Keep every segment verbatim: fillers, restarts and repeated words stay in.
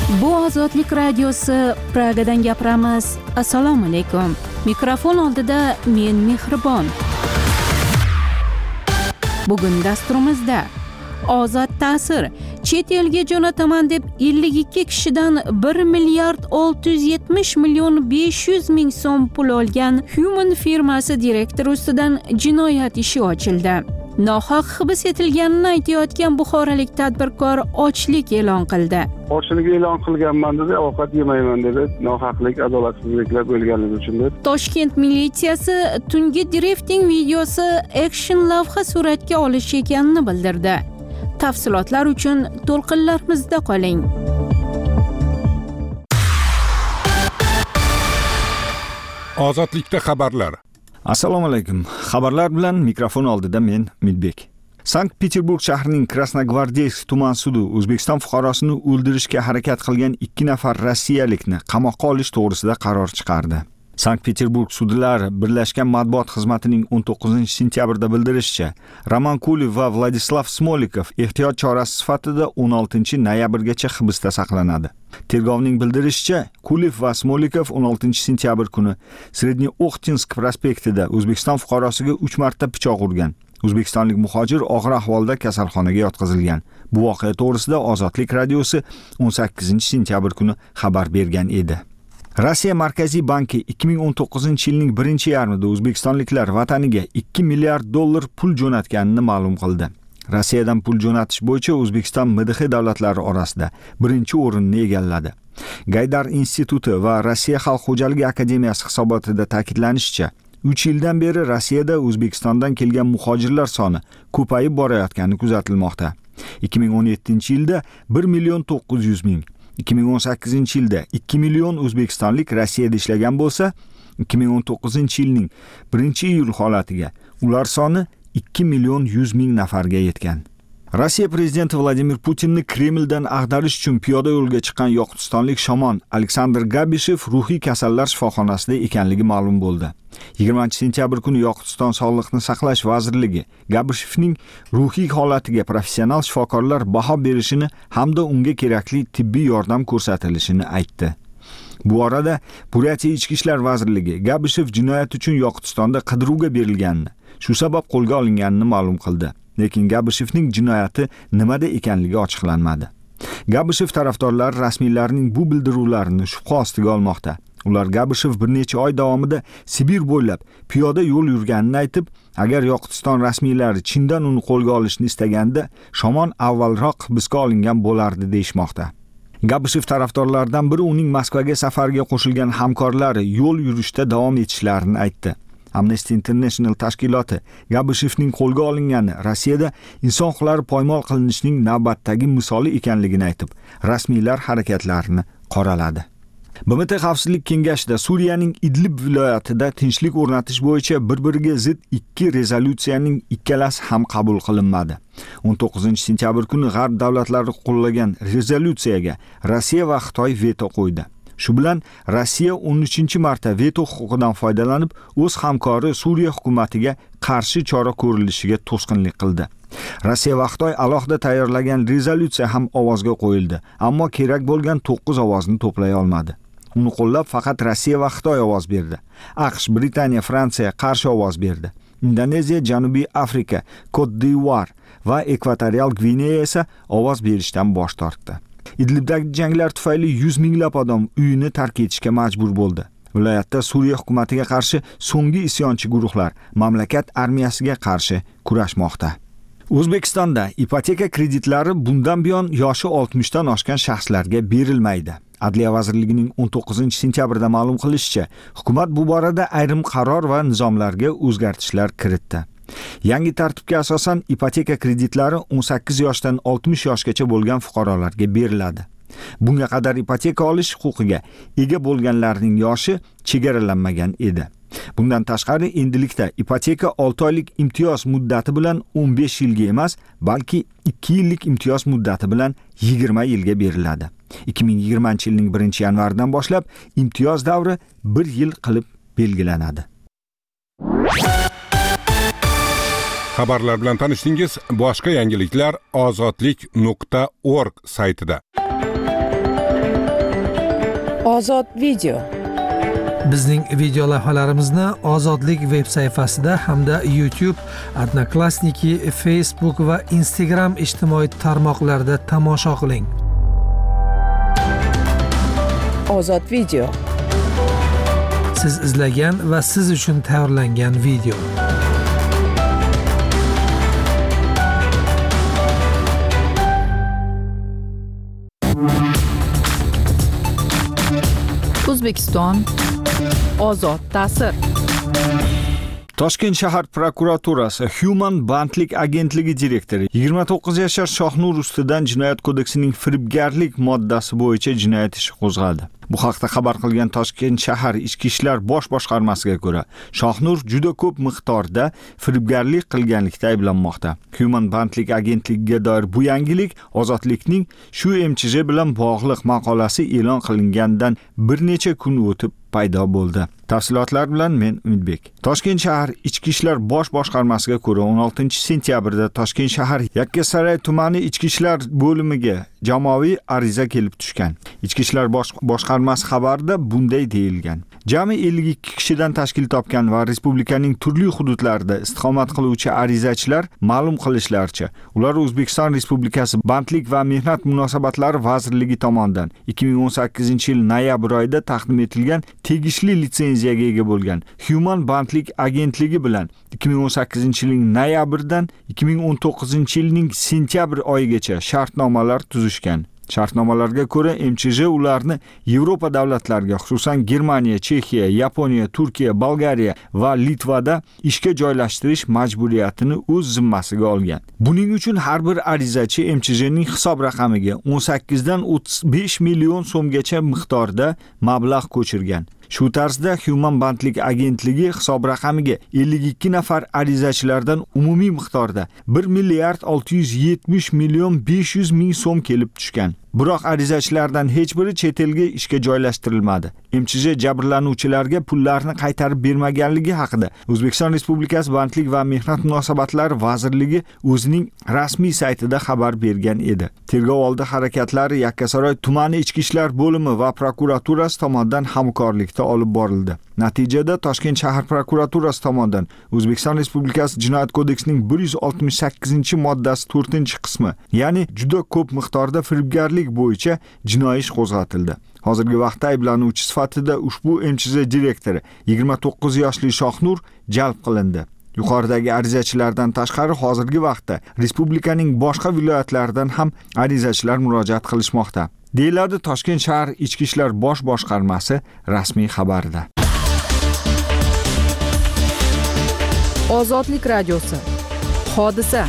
Bu Ozodlik radiosi, Pragadan gapiramiz. Assalomu alaykum. Mikrofon oldida men Mehribon. Bugun dasturimizda ozod ta'sir, chet elga jo'nataman deb ellik ikki kishidan bir milliard olti yuz yetmish million besh yuz ming so'm pul olgan Human firmasi direktori ustidan jinoyat ishi ochildi. Nohaq hibs etilganini aytayotgan buxorolik tadbirkor ochlik e'lon qildi. Ochlik e'lon qilganman dedi, ovqat yemayman dedi. Nohaqlik, adolatsizliklar bo'lganligi uchun deb. Toshkent militsiyasi tungi drifting videosi action lavha suratga olish ekanini bildirdi. Tafsilotlar uchun to'lqinlarimizda qoling. Ozodlikda xabarlar. Assalomu alaykum. Xabarlar bilan mikrofon oldida men Midbek. Sankt-Peterburg shahrining Krasnogvardeysk tuman sudi O'zbekiston fuqarosini o'ldirishga harakat qilgan ikki nafar rossiyalikni qamoqqa olish to'g'risida qaror chiqardi. Sankt-Peterburg sudlari Birlashgan matbuot xizmatining o'n to'qqizinchi sentyabrda bildirishicha, Roman Kuliv va Vladislav Smolikov ehtiyot chorasi sifatida o'n oltinchi noyabrgacha hibsda saqlanadi. Tergovning bildirishicha, Kuliv va Smolikov o'n oltinchi sentyabr kuni Srednyo'xtinsk prospektida O'zbekiston fuqarosiga uch marta pichoq urgan. O'zbekistonlik muhojir og'ir ahvolda kasalxonaga yotqizilgan. Bu voqea to'g'risida Ozodlik radiosi o'n sakkizinchi sentyabr kuni xabar bergan edi. Rossiya Markaziy banki ikki ming o'n to'qqizinchi yilning birinchi yarmida o'zbekistonliklar vataniga ikki milliard dollar pul jo'natganini ma'lum qildi. Rossiyadan pul jo'natish bo'yicha O'zbekiston M D X davlatlari orasida birinchi o'rinni egalladi. Gaydar instituti va Rossiya Xalq xo'jaligi akademiyasi hisobotida ta'kidlanishicha, uch yildan beri Rossiyada O'zbekistondan kelgan muhojirlar soni ko'payib borayotgani kuzatilmoqda. ikki ming o'n yettinchi yilda bir million to'qqiz yuz ming, ikki ming o'n sakkizinchi yilda ikki million o'zbekistonlik Rossiyada ishlagan bo'lsa, ikki ming o'n to'qqizinchi yilning birinchi iyul holatiga ular soni ikki million yuz ming nafarga yetgan. Rossiya prezidenti Vladimir Putinni Kremldan ag'darish uchun piyoda yo'lga chiqqan yoqutistonlik shomon Aleksandr Gabishev ruhiy kasallar shifoxonasida ekanligi ma'lum bo'ldi. yigirmanchi sentyabr kuni Yoqutiston Sog'liqni saqlash vazirligi Gabishevning ruhiy holatiga professional shifokorlar baho berishini hamda unga kerakli tibbiy yordam ko'rsatilishini aytdi. Bu orada Buratiya Ichki ishlar vazirligi Gabishev jinoyat uchun Yoqutistonda qidiruvga berilganini, shu sabab qo'lga olinganini ma'lum qildi. Lekin Gabishevning jinoyati nimada ekanligi ochiqlanmadi. Gabishev tarafdorlari rasmiylarning bu bildiruvlarini shubha ostiga olmoqda. Ular Gabishev bir necha oy davomida Sibir bo'ylab piyoda yo'l yurganini aytib, agar Yoqutiston rasmiylari Chindan uni qo'lga olishni istaganda, shomon avvalroq hibsga olingan bo'lardi deyshmoqda. Gabishev tarafdorlaridan biri uning Moskvaga safarga qo'shilgan hamkorlari yo'l yurishda davom etishlarini aytdi. Amnesty International tashkiloti Gabishevning qo'lga olingani Rossiyada inson huquqlari poymol qilinishining navbatdagi misoli ekanligini aytib, rasmiylar harakatlarini qoraladi. B M T Xavfsizlik kengashida Suriyaning Idlib viloyatida tinchlik o'rnatish bo'yicha bir-biriga zid ikki rezolyutsiyaning ikkalasi ham qabul qilinmadi. o'n to'qqizinchi sentyabr kuni G'arb davlatlari qo'llagan rezolyutsiyaga Rossiya va Xitoy veto qo'ydi. Shu bilan Rossiya o'n uchinchi marta veto huquqidan foydalanib, o'z hamkori Suriya hukumatiga qarshi chora ko'rilishiga to'sqinlik qildi. Rossiya va Xitoy alohida tayyorlagan rezolyutsiya ham ovozga qo'yildi, ammo kerak bo'lgan to'qqiz ovozni to'play olmadi. Uni qo'llab faqat Rossiya va Xitoy ovoz berdi. AQSh, Britaniya, Fransiya qarshi ovoz berdi. Indoneziya, Janubiy Afrika, Cote d'Ivoire va Ekvatorial Gvineya esa ovoz berishdan bosh tortdi. Idlibdagi janglar tufayli yuz minglab odam uyini tark etishga majbur bo'ldi. Viloyatda Suriya hukumatiga qarshi so'nggi isyonchi guruhlar mamlakat armiyasiga qarshi kurashmoqda. O'zbekistonda ipoteka kreditlari bundan buyon yoshi oltmishdan oshgan shaxslarga berilmaydi. Adliya vazirligining o'n to'qqizinchi sentyabrda ma'lum qilishicha, hukumat bu borada ayrim qaror va nizomlarga o'zgartishlar kiritdi. Yangi tartibga asosan ipoteka kreditlari o'n sakkiz yoshdan oltmish yoshgacha bo'lgan fuqarolarga beriladi. Bunga qadar ipoteka olish huquqiga ega bo'lganlarning yoshi chegaralanmagan edi. Bundan tashqari endilikda ipoteka olti oylik imtiyoz muddati bilan o'n besh yilga emas, balki ikki yillik imtiyoz muddati bilan yigirma yilga beriladi. ikki ming yigirmanchi yilning birinchi yanvaridan boshlab imtiyoz davri bir yil qilib belgilanadi. Xabarlar bilan tanishdingiz. Boshqa yangiliklar ozodlik nuqta org saytida. Ozod video. Bizning video lavhalarimizni Ozodlik veb sayfasida hamda YouTube, Odnoklassniki, Facebook va Instagram ijtimoiy tarmoqlarida tomosha qiling. Ozod video. Siz izlagan va siz uchun tayyorlangan video. O'zbekiston ozod ta'sir. Toshkent shahar prokuraturasi Human bandlik agentligi direktori yigirma to'qqiz yashar Shohnur ustidan Jinoyat kodeksining firibgarlik moddasi bo'yicha jinoyat ishi qo'zg'aldi. Bu haqda xabar qilgan Toshkent shahar Ichki ishlar bosh boshqarmasiga ko'ra, Shohnur juda ko'p miqdorda firibgarlik qilganlikda ayblanmoqda. Human bandlik agentligiga doir bu yangilik Ozodlikning shu M C J bilan bog'liq maqolasi e'lon qilingandan bir necha kun o'tib paydo bo'ldi. Tafsilotlar bilan men Umidbek. Toshkent shahar Ichki ishlar bosh boshqarmasiga ko'ra o'n oltinchi sentyabrda Toshkent shahar Yakkasaroy tumani Ichki ishlar bo'limiga jamoaviy ariza kelib tushgan. Ichki ishlar bosh boshqarmasi xabarida bunday deyilgan: Jami ellik ikki kishidan tashkil topgan va respublikaning turli hududlarida istiqomat qiluvchi arizachilar ma'lum qilishlaricha, ular O'zbekiston Respublikasi Bandlik va mehnat munosabatlari vazirligi tomonidan ikki ming o'n sakkizinchi yil noyabr oyida taqdim etilgan tegishli litsenziyaga ega bo'lgan Human bandlik agentligi bilan ikki ming o'n sakkizinchi yilning noyabrdan ikki ming o'n to'qqizinchi yilning sentyabr oyigacha shartnomalar tuzishgan. Shartnomalarga ko'ra M C J ularni Yevropa davlatlariga, xususan Germaniya, Chexiya, Yaponiya, Turkiya, Bolgariya va Litvada ishga joylashtirish majburiyatini o'z zimmasiga olgan. Buning uchun har bir arizachi M C J'ning hisob raqamiga o'n sakkizdan o'ttiz besh million so'mgacha miqdorda mablag' ko'chirgan. Shu tarzda Human bandlik agentligi hisob raqamiga ellik ikki nafar arizachilardan umumiy miqdorda bir milliard olti yuz yetmish million besh yuz ming so'm kelib tushgan. Biroq arizachilardan hech biri chet elga ishga joylashtirilmadi. M C J jabrlanuvchilarga pullarni qaytarib bermaganligi haqida O'zbekiston Respublikasi Bandlik va mehnat munosabatlari vazirligi o'zining rasmiy saytida xabar bergan edi. Tergov oldi harakatlari Yakkasaroy tumani Ichki ishlar bo'limi va prokuraturasi tomonidan hamkorlikda olib borildi. Natijada Toshkent shahar prokuraturasi tomonidan O'zbekiston Respublikasi Jinoyat kodeksining bir yuz oltmish sakkizinchi moddasi to'rtinchi qismi, ya'ni juda ko'p miqdorda firibgarlik bo'yicha jinoiy ish qo'zg'atildi. Hozirgi vaqtda ayblanuvchi sifatida ushbu M C J direktori yigirma to'qqiz yoshli Shohnur jalb qilindi. Yuqoridagi arizachilardan tashqari hozirgi vaqtda respublikaning boshqa viloyatlaridan ham arizachilar murojaat qilishmoqda, deyiladi Toshkent shahar Ichki ishlar bosh boshqarmasi rasmiy xabarida. Ozodlik radiosi. Hodisa.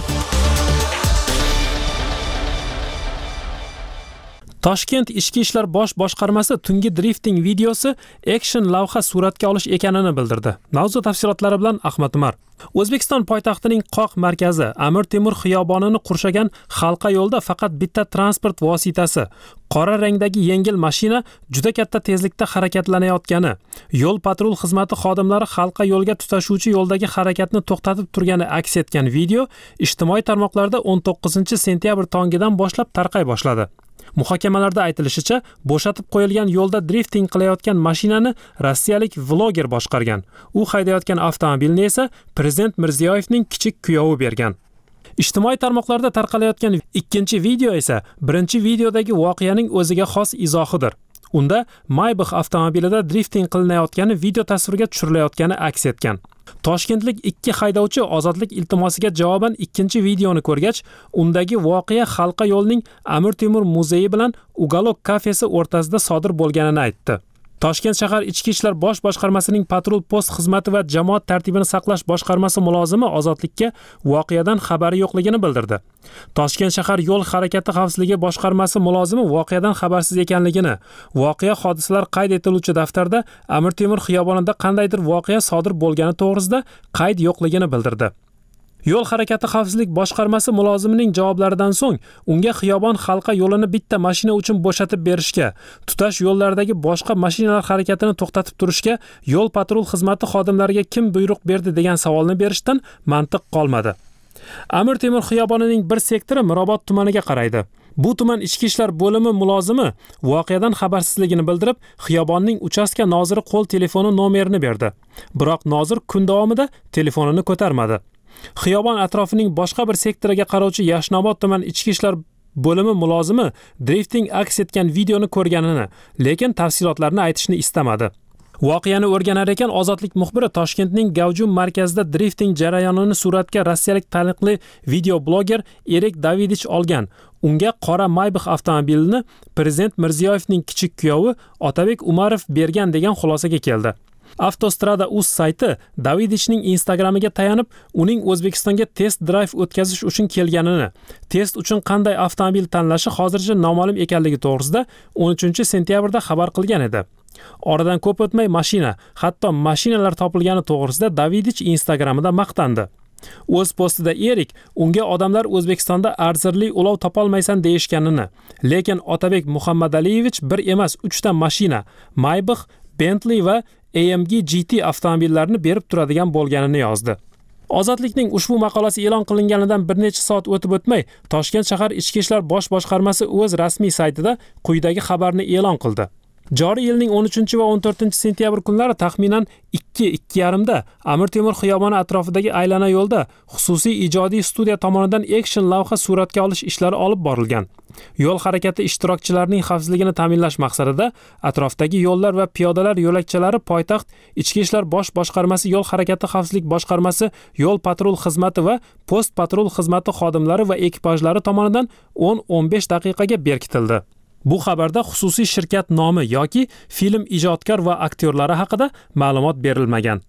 Toshkent Ichki ishlar bosh boshqarmasi tungi drifting videosi action lavha suratga olish ekanini bildirdi. Mavzu tafsilotlari bilan Ahmad Umar. O'zbekiston poytaxtining Qoq markazi Amir Temur xiyobonini qurshagan halqa yo'lda faqat bitta transport vositasi, qora rangdagi yengil mashina juda katta tezlikda harakatlanayotgani, yo'l patrul xizmati xodimlari halqa yo'lga tutashuvchi yo'ldagi harakatni to'xtatib turgani aks etgan video ijtimoiy tarmoqlarda o'n to'qqizinchi sentyabr tongidan boshlab tarqay boshladi. Muhokamalarda aytilishicha, bo'shatib qo'yilgan yo'lda drifting qilayotgan mashinani rossiyalik vloger boshqargan. U haydayotgan avtomobilni esa Prezident Mirziyoyevning kichik kuyovi bergan. Ijtimoiy tarmoqlarda tarqalayotgan ikkinchi video esa birinchi videodagi voqeaning o'ziga xos izohidir. Unda Maybach avtomobilida drifting qilinayotgani video tasvirga tushirilayotgani aks etgan. Toshkentlik ikki haydovchi ozodlik iltimosiga javoban ikkinchi videoni ko'rgach, undagi voqea halqa yo'lning Amir Temur muzeyi bilan Ugalok kafesi o'rtasida sodir bo'lganini aytdi. Toshkent shahar Ichki ishlar bosh boshqarmasining patrul post xizmati va jamoat tartibini saqlash boshqarmasi mulozimi Ozodlikka voqeadan xabari yo'qligini bildirdi. Toshkent shahar yo'l harakati xavfsizligi boshqarmasi mulozimi voqeadan xabarsiz ekanligini, voqea hodisalar qayd etiluvchi daftarda Amir Temur xiyobonida qandaydir voqea sodir bo'lgani to'g'risida qayd yo'qligini bildirdi. Yo'l harakati xavfsizlik boshqarmasi mulozimining javoblaridan so'ng unga xiyobon halqa yo'lini bitta mashina uchun bo'shatib berishga, tutash yo'llardagi boshqa mashinalar harakatini to'xtatib turishga yo'l patrul xizmati xodimlariga kim buyruq berdi degan savolni berishdan mantiq qolmadi. Amir Temur xiyobonining bir sektori Mirobod tumaniga qaraydi. Bu tuman ichki ishlar bo'limi mulozimi voqeadan xabarsizligini bildirib, xiyobonning uchastka noziri qo'l telefoni nomerini berdi. Biroq nozir kun davomida telefonini ko'tarmadi. Xiyobon atrofining boshqa bir sektoriga qarovchi Yashnobod tuman ichki ishlar bo'limi mulozimi drifting aks etgan videoni ko'rganini, lekin tafsilotlarni aytishni istamadi. Voqeani o'rganar ekan Ozodlik muxbiri Toshkentning Gavjum markazida drifting jarayonini suratga rossiyalik taniqli video bloger Erik Davidich olgan. Unga qora Maybach avtomobilini Prezident Mirziyoyevning kichik kuyovi Otabek Umarov bergan degan xulosaga keldi. Avtostrada.uz sayti Davidichning Instagramiga tayanib, uning O'zbekistonga test drive o'tkazish uchun kelganini, test uchun qanday avtomobil tanlashi hozircha noma'lum ekanligi to'g'risida o'n uchinchi sentyabrda xabar qilgan edi. Oradan ko'p o'tmay mashina, hatto mashinalar topilgani to'g'risida Davidich Instagramida maqtandi. O'z postida Erik unga odamlar O'zbekistonda arzirli ulov topolmaysan deyishganini, lekin Otabek Muhammadaliyevich bir emas, uch ta mashina, Maybach, Bentley va A M G G T avtomobillarini berib turadigan bo'lganini yozdi. Ozodlikning ushbu maqolasi e'lon qilinganidan bir necha soat o'tib o'tmay, Toshkent shahar ichki ishlar bosh boshqarmasi o'z rasmiy saytida quyidagi xabarni e'lon qildi. Joriy yilning o'n uchinchi va o'n to'rtinchi sentyabr kunlari taxminan ikki ikki yarim da Amir Temur xiyoboni atrofidagi aylana yo'lda xususiy ijodiy studiya tomonidan action lavha suratga olish ishlari olib borilgan. Yo'l harakati ishtirokchilarining xavfsizligini ta'minlash maqsadida atrofdagi yo'llar va piyodalar yo'lakchalari poytaxt ichki ishlar bosh boshqarmasi yo'l harakati xavfsizlik boshqarmasi yo'l patrul xizmati va post patrul xizmati xodimlari va ekipajlari tomonidan o'n o'n besh daqiqaga berkitildi. Bu xabarda xususiy shirkat nomi yoki film ijodkor va aktyorlari haqida ma'lumot berilmagan.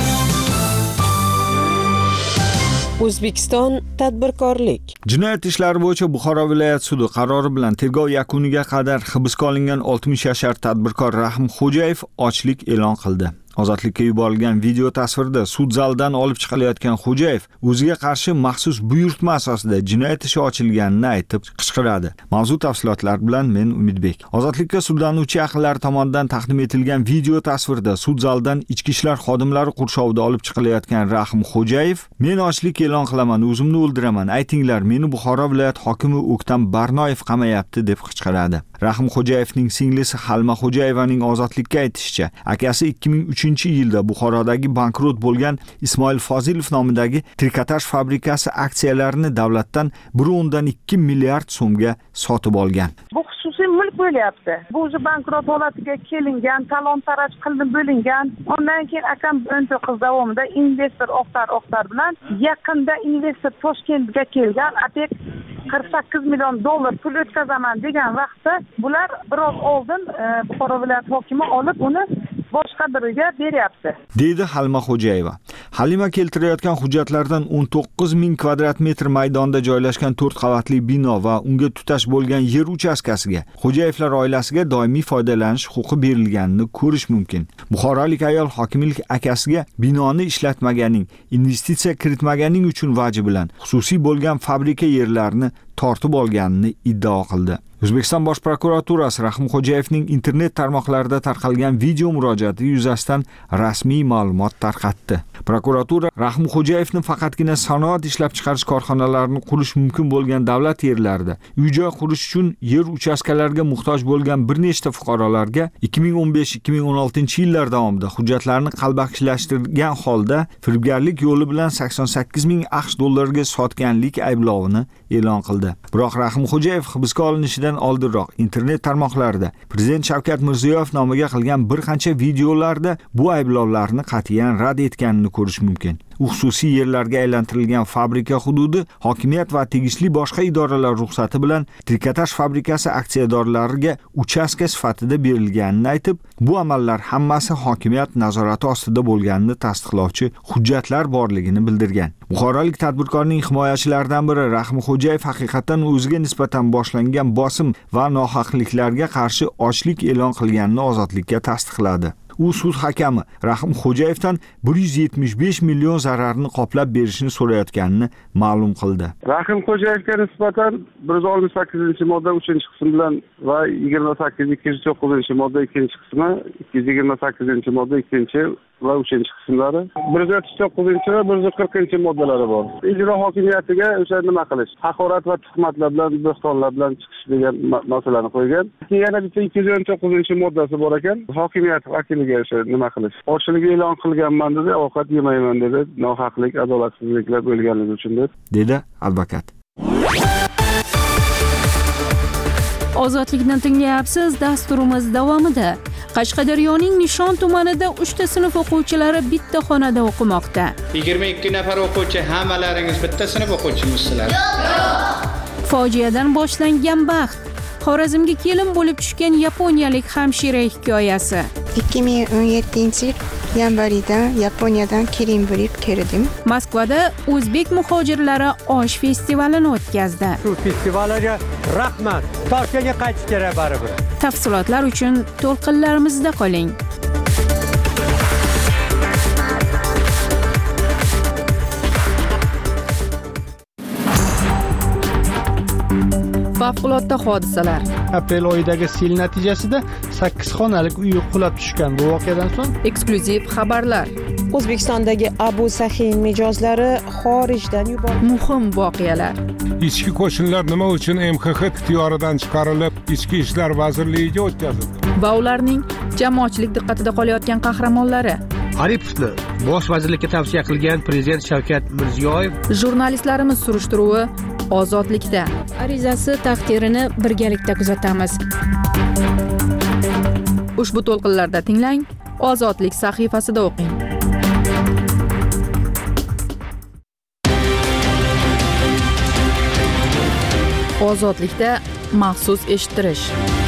O'zbekiston tadbirkorlik. Jinoyat ishlari bo'yicha Buxoro viloyat sudi qarori bilan tergov yakuniga qadar hibsga olingan oltmish yashar tadbirkor Rahim Xo'jayev ochlik e'lon qildi. Ozodlikka yuborilgan video tasvirda sud zalidan olib chiqilayotgan Xo'jayev o'ziga qarshi maxsus buyurtma asosida jinoyat ishi ochilganini aytib qichqiradi. Mavzu tafsilotlar bilan men Umidbek. Ozodlikka sudlanuvchi yaqinlar tomonidan taqdim etilgan video tasvirda sud zalidan ichki ishlar xodimlari qurshovida olib chiqilayotgan Rahim Xo'jayev, "Men ochlik e'lon qilaman, o'zimni o'ldiraman, aytinglar, meni Buxoro viloyat hokimi O'ktam Barnoyev qamayapti" deb qichqiradi. Rahim Xo'jayevning singlisi Halma Xo'jayevaning Ozodlikka aytishicha, akasi ikki ming uchinchi yilda Buxorodagi bankrot bo'lgan Ismoil Fozilov nomidagi trikotaj fabrikasi aksiyalarini davlatdan bir o'ndan ikki milliard so'mga sotib olgan. Bu xususiy mulk bo'lyapti. Bu o'zi bankrot holatiga kelingan, talon-taroj qilinib bo'lingan. Ondan keyin akam o'n to'qqiz davomida investor Oqtar Oqtar bilan yaqinda investor Toshkentga kelgan, atek qirq sakkiz million dollar pul o'tkazaman degan vaqtda bular biroz oldin Buxoro viloyat hokimi olib uni boshqa biriga beryapti, deydi Halima Xo'jayeva. Halima keltirayotgan hujjatlardan o'n to'qqiz ming kvadrat metr maydonda joylashgan to'rt qavatli bino va unga tutash bo'lgan yer uchastkasiga Xo'jayevlar oilasiga doimiy foydalanish huquqi berilganini ko'rish mumkin. Buxorolik ayol hokimlik akasiga binoni ishlatmaganing, investitsiya kiritmaganing uchun vaji bilan xususiy bo'lgan fabrika yerlarini tortib olganini iddao qildi. O'zbekiston Bosh prokuraturasi Rahim Xo'jayevning internet tarmoqlarida tarqalgan video murojaati yuzasidan rasmiy ma'lumot tarqatdi. Prokuratura Rahim Xo'jayevni faqatgina sanoat ishlab chiqarish korxonalarini qurish mumkin bo'lgan davlat yerlarida uy-joy qurish uchun yer uchastkalariga muhtoj bo'lgan bir nechta fuqarolarga ikki ming o'n besh ikki ming o'n oltinchi yillar davomida hujjatlarni qalbakilashtirgan holda firibgarlik yo'li bilan sakson sakkiz ming aqsh dollariga sotganlik ayblovini e'lon qildi. Biroq Rahim Xo'jayev hibsga olinishidan oldinroq internet tarmoqlarida Prezident Shavkat Mirziyoyev nomiga qilgan bir qancha videolarda bu ayblovlarni qat'iyan rad etganini ko'rish mumkin. U xususiy yerlarga aylantirilgan fabrika hududi hokimiyat va tegishli boshqa idoralar ruxsati bilan trikotaj fabrikasi aksiyadorlariga uchastka sifatida berilganini aytib, bu amallar hammasi hokimiyat nazorati ostida bo'lganini tasdiqlovchi hujjatlar borligini bildirgan. Buxorolik tadbirkorning himoyachilaridan biri Rahim Xo'jayev haqiqatan o'ziga nisbatan boshlangan bosim va nohaqliklarga qarshi ochlik e'lon qilganini Ozodlikka tasdiqladi. U sud hakami Rahim Xo'jayevdan bir yuz yetmish besh million zararni qoplab berishni so'rayotganini ma'lum qildi. Rahim Xo'jayevga nisbatan bir yuz oltmish sakkizinchi modda uchinchi qism bilan va yigirma sakkiz ikki yuz to'qqizinchi modda ikkinchi qismi, ikki yuz yigirma sakkizinchi modda ikkinchi va uchinchi qismlari, bir yuz o'ttiz to'qqizinchi va bir yuz qirqinchi moddalari bor. Ijro hokimiyatiga o'sha nima qilish, haqorat va tuhmatlar bilan, bo'xtonlar bilan chiqish degan masalani qo'ygan. Yana bitta ikki yuz o'n to'qqizinchi moddasi bor ekan, hokimiyat vakiliga o'sha nima qilish. Ochlik e'lon qilganman dedi, ovqat yemayman dedi, nohaqlik, adolatsizliklar bo'lganligi uchun deb, dedi advokat. Ozodlikni tinglayapsiz. Dasturimiz davomida Qashqadaryoning Nishon tumanida uchta sinf o'quvchilari bitta xonada o'qimoqda. yigirma ikki nafar o'quvchi, hammalaringiz bitta sinf o'quvchimisizlar? Yo'q. Fojiadan boshlangan baxt. Xorazmga kelin bo'lib tushgan yaponiyalik hamshira hikoyasi. ikki ming o'n yettinchi yil yanvarida Yaponiyadan kelin bo'lib keldim. Moskvada o'zbek muhojirlari osh festivalini o'tkazdi. Shu festivalga rahmat. Toshkentga qaytish kerak baribir. Tafsilotlar uchun to'lqinlarimizda qoling. Favqulodda hodisalar. Aprel oyidagi sel natijasida sakkiz xonalik uy qulab tushgan. Bu voqeadan so'ng eksklyuziv xabarlar. O'zbekistondagi Abu Sahin mijozlari xorijdan yuborildi. Muhim voqealar. Ichki qo'shinlar nima uchun M X X ixtiyoridan chiqarilib, Ichki ishlar vazirligiga o'tkazildi? Va ularning jamoatchilik diqqatida qolayotgan qahramonlari. Aripovni bosh vazirlikka tavsiya qilgan prezident Shavkat Mirziyoyev. Jurnalistlarimiz surishtiruvi ozodlikda. Arizasi taqdirini birgalikda kuzatamiz. Ushbu to'lqinlarda tinglang, Ozodlik sahifasida o'qing. Ozodlikda maxsus eshittirish.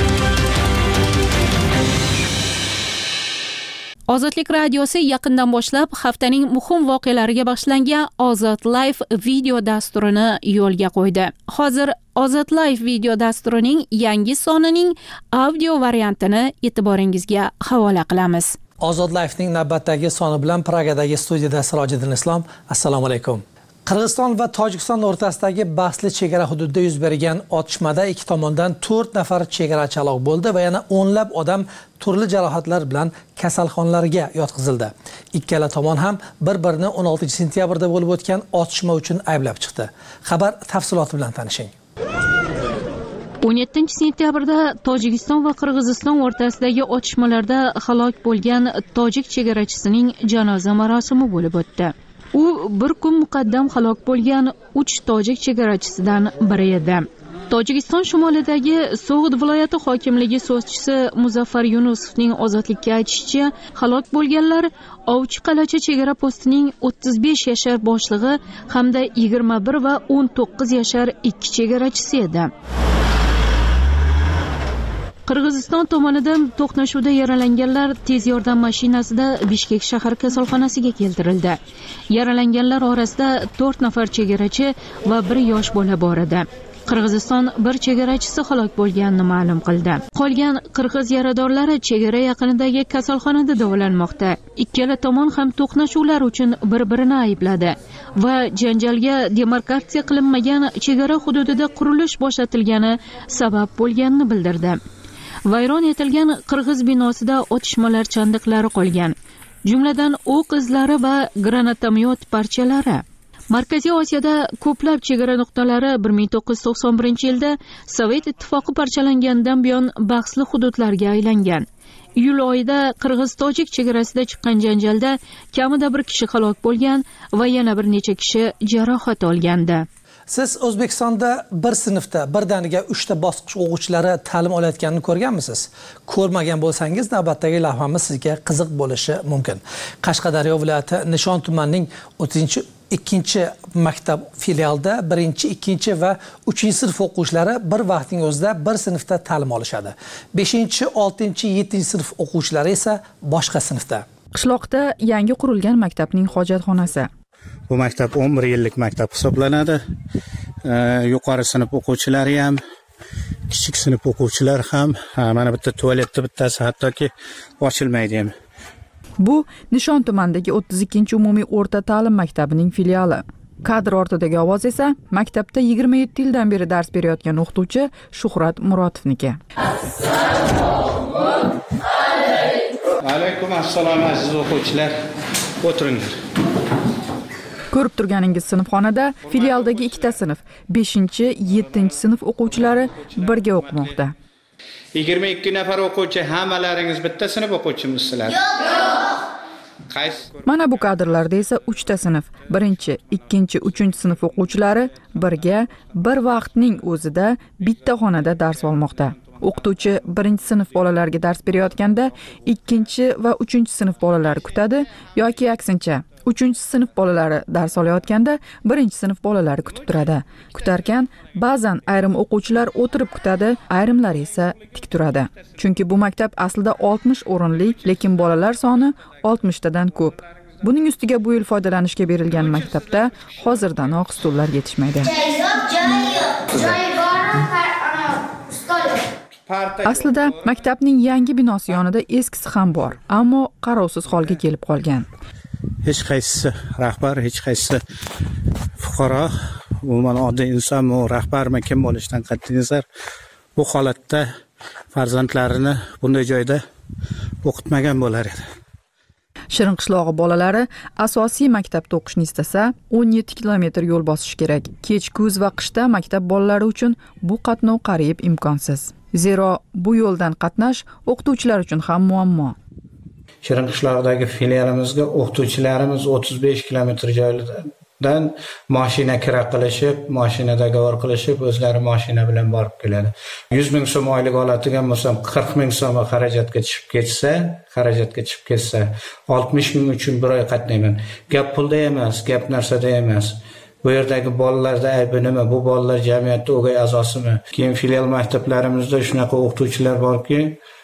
Ozodlik radiosi yaqindan boshlab haftaning muhim voqealariga bag'ishlangan Ozod Live video dasturini yo'lga qo'ydi. Hozir Ozod Live video dasturining yangi sonining audio variantini e'tiboringizga havola qilamiz. Ozod Live'ning navbatdagi soni bilan Pragadagi studiyada Sirojiddin Islom. Assalomu alaykum. Qirg'iziston va Tojikiston o'rtasidagi bahsli chegara hududida yuz bergan otishmada ikki tomondan to'rt nafar chegarachi halok bo'ldi va yana o'nlab odam turli jarohatlar bilan kasalxonalarga yotqizildi. Ikkala tomon ham bir-birini o'n oltinchi sentyabrda bo'lib o'tgan otishma uchun ayblab chiqdi. Xabar tafsiloti bilan tanishing. o'n yettinchi sentyabrda Tojikiston va Qirg'iziston o'rtasidagi otishmalarda halok bo'lgan tojik chegarachisining janoza marosimi bo'lib o'tdi. U bir kun muqaddam halok bo'lgan uch tojik chegarachisidan biri edi. Tojikiston shimolidagi So'g'd viloyati hokimligi so'zchisi Muzaffar Yunusovning ozodlikka aytishicha, halok bo'lganlar Ovchi Qalacha chegara postining o'ttiz besh yashar boshlig'i hamda yigirma bir va o'n to'qqiz yashar ikki chegarachisi edi. Qirg'iziston tomonidan to'qnashuvda yaralanganlar tez yordam mashinasida Bishkek shahar kasalxonasiga keltirildi. Yaralanganlar orasida to'rt nafar chegarachi va bir yosh bola bor edi. Qirg'iziston bir chegarachisi halok bo'lganini ma'lum qildi. Qolgan qirg'iz yaradorlari chegara yaqinidagi kasalxonada davolanmoqda. Ikkala tomon ham to'qnashuvlar uchun bir-birini aybladi va janjalga demarkatsiya qilinmagan chegara hududida qurilish boshlatilgani sabab bo'lganini bildirdi. Vayron etilgan qirg'iz binosida otishmalar chandiqlari qolgan, jumladan o'q izlari va granatomyot parchalari. Markaziy Osiyoda ko'plab chegara nuqtalari bir ming to'qqiz yuz to'qson birinchi yilda Sovet ittifoqi parchalangandan buyon bahsli hududlarga aylangan. Iyul oyida Qirg'iz-Tojik chegarasida chiqqan janjalda kamida bir kishi halok bo'lgan va yana bir necha kishi jarohat olgandi. Siz O'zbekistonda bir sinfda birdaniga uchta bosqich o'quvchilari ta'lim olayotganini ko'rganmisiz? Ko'rmagan bo'lsangiz, navbatdagi lavhamiz sizga qiziq bo'lishi mumkin. Qashqadaryo viloyati Nishon tumanining o'ttizinchi ikkinchi maktab filialida birinchi, ikkinchi va uchinchi sinf o'quvchilari bir vaqtning o'zida bir sinfda ta'lim olishadi. beshinchi, oltinchi, yettinchi sinf o'quvchilari esa boshqa sinfda. Qishloqda yangi qurilgan maktabning hojatxonasi. Bu maktab o'n bir yillik maktab hisoblanadi. Yuqori sinf o'quvchilari ham, kichik sinf o'quvchilar ham, mana bitta tualetda bittasi hattoki ochilmaydi ham. Bu Nishon tumanidagi o'ttiz ikkinchi umumiy o'rta ta'lim maktabining filiali. Kadr ortidagi ovoz esa maktabda yigirma yetti yildan beri dars berayotgan o'qituvchi Shuhrat Murotovniki. Alaykum assalom aziz o'quvchilar. O'tiringlar. Ko'rib turganingiz sinfxonada filialdagi ikkita sinf, beshinchi yettinchi sinf o'quvchilari birga o'qimoqda. yigirma ikki nafar o'quvchi, hammalaringiz bitta sinf o'quvchimisizlar? Qaysi? Mana bu kadrlarda esa uchta sinf, birinchi, ikkinchi, uchinchi sinf o'quvchilari birga bir vaqtning o'zida bitta xonada dars olmoqda. O'qituvchi birinchi sinf bolalarga dars berayotganda, ikkinchi va uchinchi sinf bolalari kutadi yoki aksincha. uchinchi sinf bolalari dars olayotganda, birinchi sinf bolalari kutib turadi. Kutarkan, ba'zan ayrim o'quvchilar o'tirib kutadi, ayrimlar esa tik turadi. Chunki bu maktab aslida oltmish o'rinli, lekin bolalar soni oltmish tadan ko'p. Buning ustiga bu yil foydalanishga berilgan maktabda hozirdanoq stullar yetishmaydi. Aslida maktabning yangi binosi yonida eskisi ham bor, ammo qarovsiz holga kelib qolgan. Hech qaysi rahbar, hech qaysi fuqaro, umuman oddiy insonmi, rahbarmi, kim bo'lishidan qat'iy nazar bu holatda farzandlarini bunday joyda o'qitmagan bo'lar edi. Shirin qishlog'i bolalari asosiy maktabda o'qishni istasa, o'n yetti kilometr yo'l bosish kerak. Kech, kuz va qishda maktab bolalari uchun bu qatnov qariyb imkonsiz. Zero bu yo'ldan qatnash o'qituvchilar uchun ham muammo. Shirin qishlog'idagi filialimizga o'qituvchilarimiz o'ttiz besh kilometr joydan mashina kira qilishib, mashinada gavar qilishib, o'zlari mashina bilan borib keladi. yuz ming so'm oylik oladigan bo'lsam, qirq ming so'm xarajatga chiqib ketsa, xarajatga chiqib ketsa, oltmish ming uchun bir oy qatnayman. Gap pulda emas, gap narsada emas. Bu yerdagi bolalarda aybi nima? Bu bolalar jamiyatda o'gay a'zosimi? Keyin filial maktablarimizda shunaqa o'qituvchilar borki,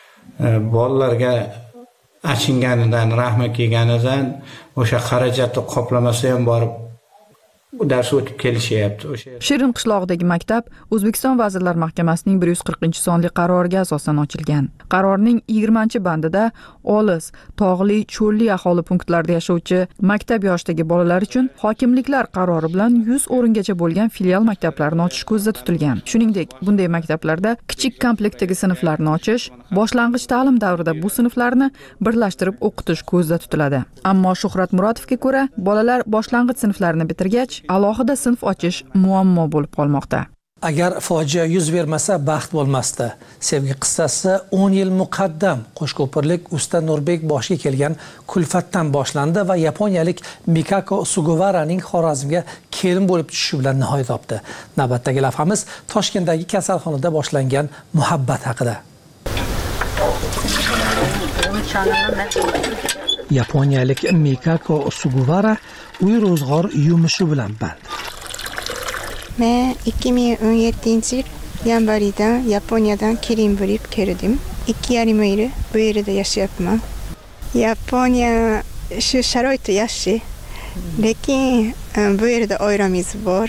bolalarga achinganidan, rahmi kelganidan o'sha xarajatni qoplamasa ham borib dars o'tib kelishyapti. Shirin qishlog'idagi maktab O'zbekiston Vazirlar Mahkamasining bir yuz qirqinchi sonli qaroriga asosan ochilgan. Qarorning yigirmanchi bandida olis, tog'li, cho'lli aholi punktlarida yashovchi maktab yoshidagi bolalar uchun hokimliklar qarori bilan yuz o'ringacha bo'lgan filial maktablarni ochish ko'zda tutilgan. Shuningdek, bunday maktablarda kichik komplektdagi sinflarni ochish, boshlang'ich ta'lim davrida bu sinflarni birlashtirib o'qitish ko'zda tutiladi. Ammo Shuhrat Murotovga ko'ra, bolalar boshlang'ich sinflarni bitirgach alohida sinf ochish muammo bo'lib qolmoqda. Agar fojia yuz bermasa baxt bo'lmasdi. Sevgi qissasi o'n yil muqaddam qo'shko'pirlik usta Nurbek boshiga kelgan kulfatdan boshlandi va yaponiyalik Mikako Sugawaraning Xorazmga kelin bo'lib tushishi bilan nihoya topdi. Navbatdagi lavhamiz Toshkentdagi kasalxonada boshlangan muhabbat haqida. Yaponiyalik Mikako Sugawara uy ro'zg'or yumushi bilan band. Men ikki ming o'n yettinchi yil yanvaridan Yaponiyadan kelin bo'lib keldim. ikki yarim yil bu yerda yashayapman. Yaponiya shu sharoitda yaxshi. Lekin bu yerda oilamiz bor.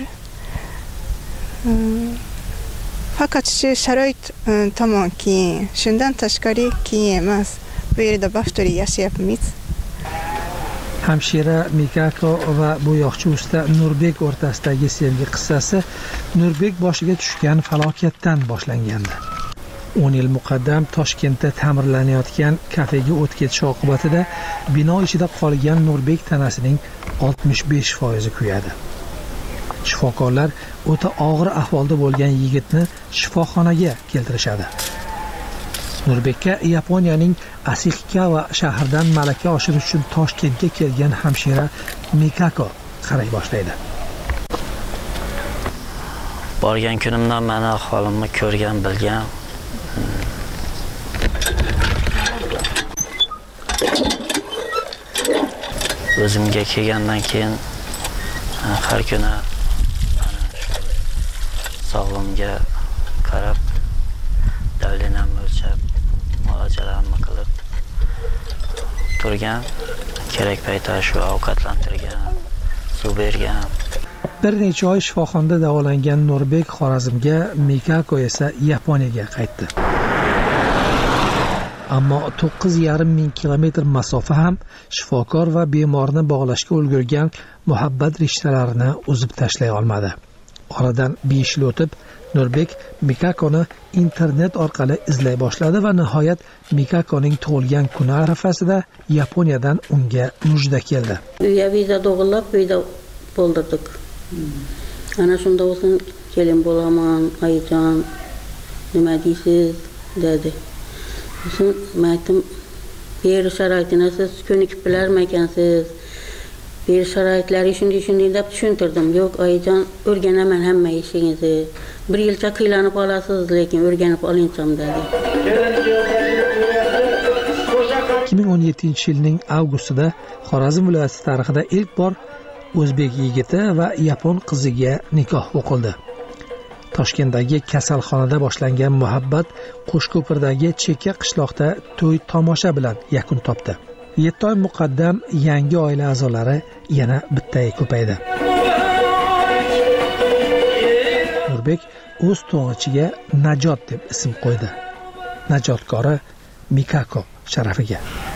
Faqat shu sharoit tomon keyin, shundan tashqari keyin emas. Bu yerda baxtli yashayapmiz. Hamshira Mikako va bu yoshchi usta Nurbek o'rtasidagi sevgi qissasi Nurbek boshiga tushgan falokatdan boshlangandi. o'n yil muqaddam Toshkentda ta'mirlanayotgan kafega o't ketishi oqibatida bino ichida qolgan Nurbek tanasining oltmish besh foizi kuyadi. Shifokorlar o'ta og'ir ahvolda bo'lgan yigitni shifoxonaga keltirishadi. Nurbekka Yaponiyaning Asihikawa shahridan malaka oshirish uchun Toshkentga kelgan hamshira Mikako qaray boshlaydi. Borgan kunimdan meni ahvolimni ko'rgan, bilgan. O'zimga kelgandan keyin har kuni sog'lig'imga qarab, davlenamni o'lchab, muolajalarni qilib turgan, kerak paytda shu ovqatlantirgan, suv bergan. Bir necha oy shifoxonada davolangan Nurbek Xorazmga, Mikako esa Yaponiyaga qaytdi. ammo to'qqiz yarim ming kilometr masofa ham shifokor va bemorni bog'lashga ulgurgan muhabbat rishtalarini uzib tashlay olmadi. Oradan besh yil o'tib Nurbek Mikakoni internet orqali izlay boshladi va nihoyat Mikakoning tug'ilgan kuni arafasida Yaponiyadan unga mujda keldi. Uyga viza to'g'irlab, uyda bo'ldirdik. Ana shunda o'zim kelin bo'laman, Ayjon, nima deysiz dedi. So'ng aytdim, "Ber sharoitini siz ko'nikib bilarmikansiz? Ber sharoitlari shunday shunday deb tushuntirdim. Yo'q, Ayjon, o'rganaman hamma ishingizni. Bir yilcha qiylanib olasiz, lekin o'rganib olincham" dedi. ikki ming o'n yettinchi yilning avgustida Xorazm viloyati tarixida ilk bor o'zbek yigiti va yapon qiziga nikoh o'qildi. Toshkentdagi kasalxonada boshlangan muhabbat Qo'shko'pirdagi chekka qishloqda to'y tomosha bilan yakun topdi. yetti oy muqaddam yangi oila a'zolari yana bittaga ko'paydi. Nurbek o'z to'ng'ichiga Najot deb ism qo'ydi. Najotkori Mikako sharafiga.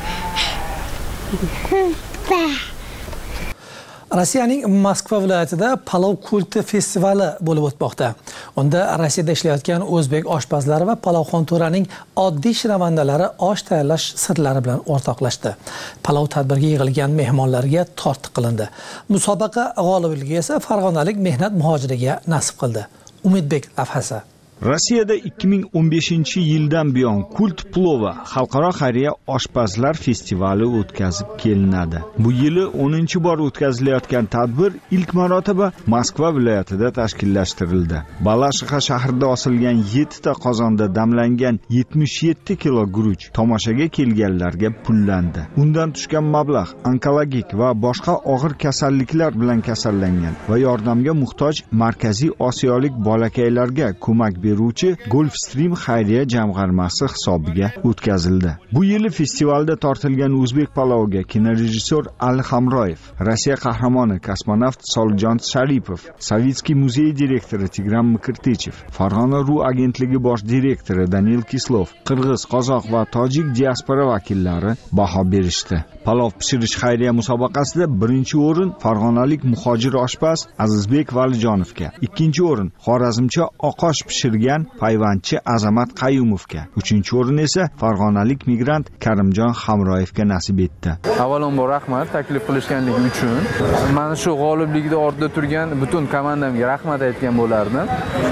Rossiyaning Moskva viloyatida palov kulti festivali bo'lib o'tmoqda. Unda Rossiyada ishlayotgan o'zbek oshpazlari va palovxonto'raning oddiy shirvandalari osh tayyorlash sirlari bilan o'rtoqlashdi. Palov tadbirga yig'ilgan mehmonlarga tortiq qilindi. Musobaqa g'olibligi esa farg'onalik mehnat muhojiriga nasib qildi. Umidbek Afhasa. Rossiyada ikki ming o'n beshinchi yildan buyon Kult Plova xalqaro xayriya oshpazlar festivali o'tkazib kelinadi. Bu yili o'ninchi bor o'tkazilayotgan tadbir ilk marotaba Moskva viloyatida tashkillashtirildi. Balashxa shahrida osilgan yetti ta qozonda damlangan yetmish yetti kilo guruch tomoshaga kelganlarga pullandi. Undan tushgan mablag' onkologik va boshqa og'ir kasalliklar bilan kasallangan va yordamga muhtoj Markaziy Osiyolik bolakaylarga ko'mak beruvchi Gulfstream xayriya jamg'armasi hisobiga o'tkazildi. Bu yili festivalda tortilgan o'zbek paloviga kinorejissyor Ali Hamroyev, Rossiya qahramoni kosmonavt Solijon Sharipov, Sovetskiy muzey direktori Tigran Mikirtichev, Farg'ona.ru agentligi bosh direktori Daniel Kislov, qirg'iz, qozoq va tojik diaspora vakillari baho berishdi. Palov pishirish xayriya musobaqasida birinchi o'rin farg'onalik muhojir oshpaz Azizbek Valijonovga, ikkinchi o'rin xorazmcha oqosh pishirgan payvandchi Azamat Qayumovga, uchinchi o'rin esa farg'onalik migrant Karimjon Hamroyevga nasib etdi. Avvalambor rahmat taklif qilishganligi uchun. Mana shu g'oliblikda ortda turgan butun komandamga rahmat aytgan bo'lardim.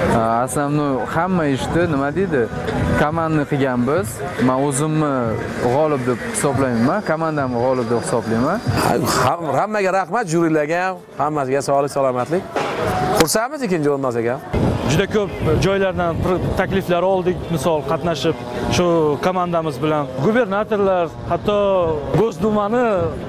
Aslida hamma ishni nima deydi? Komandani qilgan biz. Men o'zimni g'olib deb hisoblayman, komandamni g'olib deb hisoblayman. Hammaga rahmat, jurilarga ham, hammasiga sog'lik, salomatlik. Xursandmiz ikkinchi o'rindan ekan. Juda ko'p joylardan takliflar oldik, misol qatnashib shu komandamiz bilan gubernatorlar, hatto Gosdumani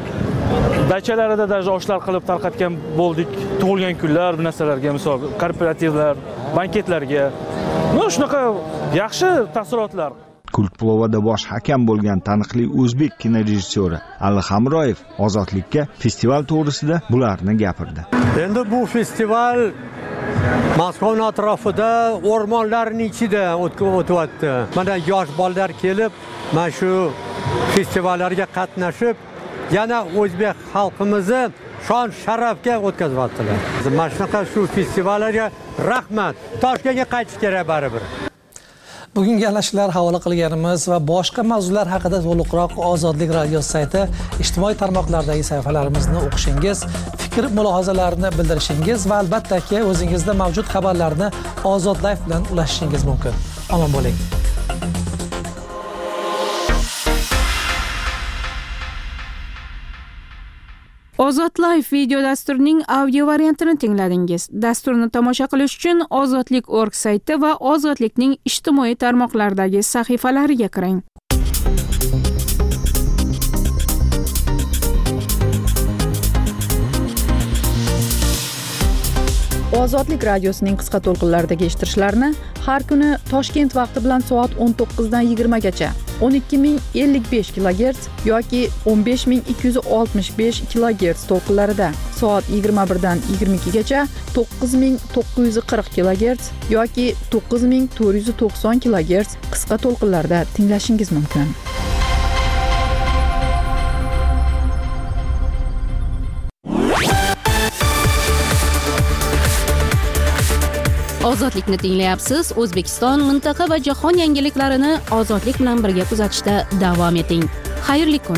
dachalarida даже oshlar qilib tarqatgan bo'ldik. Tug'ilgan kunlar, bu narsalarga, misol korporativlar, banketlarga. No, shunaqa yaxshi taassurotlar. Kult Plovada bosh hakam bo'lgan taniqli o'zbek kinorejissyori Ali Hamroyev Ozodlikka festival to'g'risida bularni gapirdi. Endi bu festival Moskva atrofida o'rmonlarning ichida o'tyapti. Mana yosh bolalar kelib, mana shu festivallarga qatnashib, yana o'zbek xalqimizni shon sharafga o'tkazyaptilar. Mana shunaqa shu festivallarga rahmat. Toshkentga qaytish kerak baribir. Bugungi gaplashuvlar havola qilganimiz va boshqa mavzular haqida to'liqroq Ozodlik radio sayti, ijtimoiy tarmoqlardagi sahifalarimizni o'qishingiz, fikr mulohazalarni bildirishingiz va albatta o'zingizda mavjud xabarlarni Ozod Live bilan ulashishingiz mumkin. Omon bo'ling. Ozod Live video dasturining audio variantini tingladingiz. Dasturni tomosha qilish uchun ozodlik nokta org sayti va Ozodlikning ijtimoiy tarmoqlardagi sahifalariga kiring. Ozodlik radiosining qisqa to'lqinlardagi eshittirishlarini har kuni Toshkent vaqti bilan soat o'n to'qqiz dan yigirma gacha o'n ikki ming ellik besh kilogerts yoki o'n besh ming ikki yuz oltmish besh kilogerts to'lqinlarida, soat yigirma bir dan yigirma ikki gacha to'qqiz ming to'qqiz yuz qirq kilogerts yoki to'qqiz ming to'rt yuz to'qson kilogerts qisqa to'lqinlarda tinglashingiz mumkin. Ozodlikni tinglayapsiz. O'zbekiston, mintaqa va jahon yangiliklarini ozodlik bilan birga kuzatishda davom eting. Xayrli kun.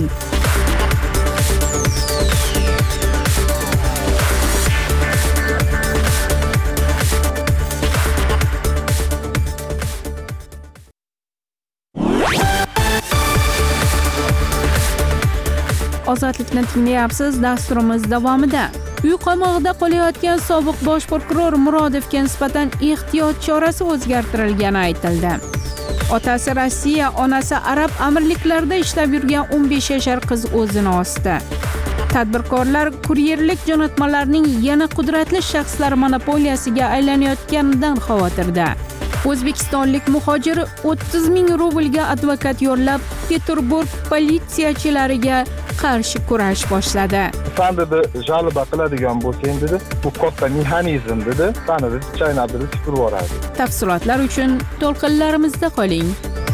Ozodlikni tinglayapsiz. Dasturimiz davomida uy qamoqida qolayotgan sobiq bosh prokuror Murodovga nisbatan ehtiyot chorasi o'zgartirilgani aytildi. Otasi Rossiya, onasi Arab Amirliklarida ishlab yurgan o'n besh yashar qiz o'zini osdi. Tadbirkorlar kuryerlik jo'natmalarining yana qudratli shaxslar monopoliyasiga aylanayotganidan xavotirda. O'zbekistonlik muhojir o'ttiz ming rublga advokat yollab Peterburg politsiyachilariga qarshi kurash boshladi. Sen dedi jalba qiladigan bo'lsang dedi, bu katta mexanizm dedi, seni dedi chaynab dedi chiqarib yuboradi. Tafsilotlar uchun to'lqinlarimizda qoling.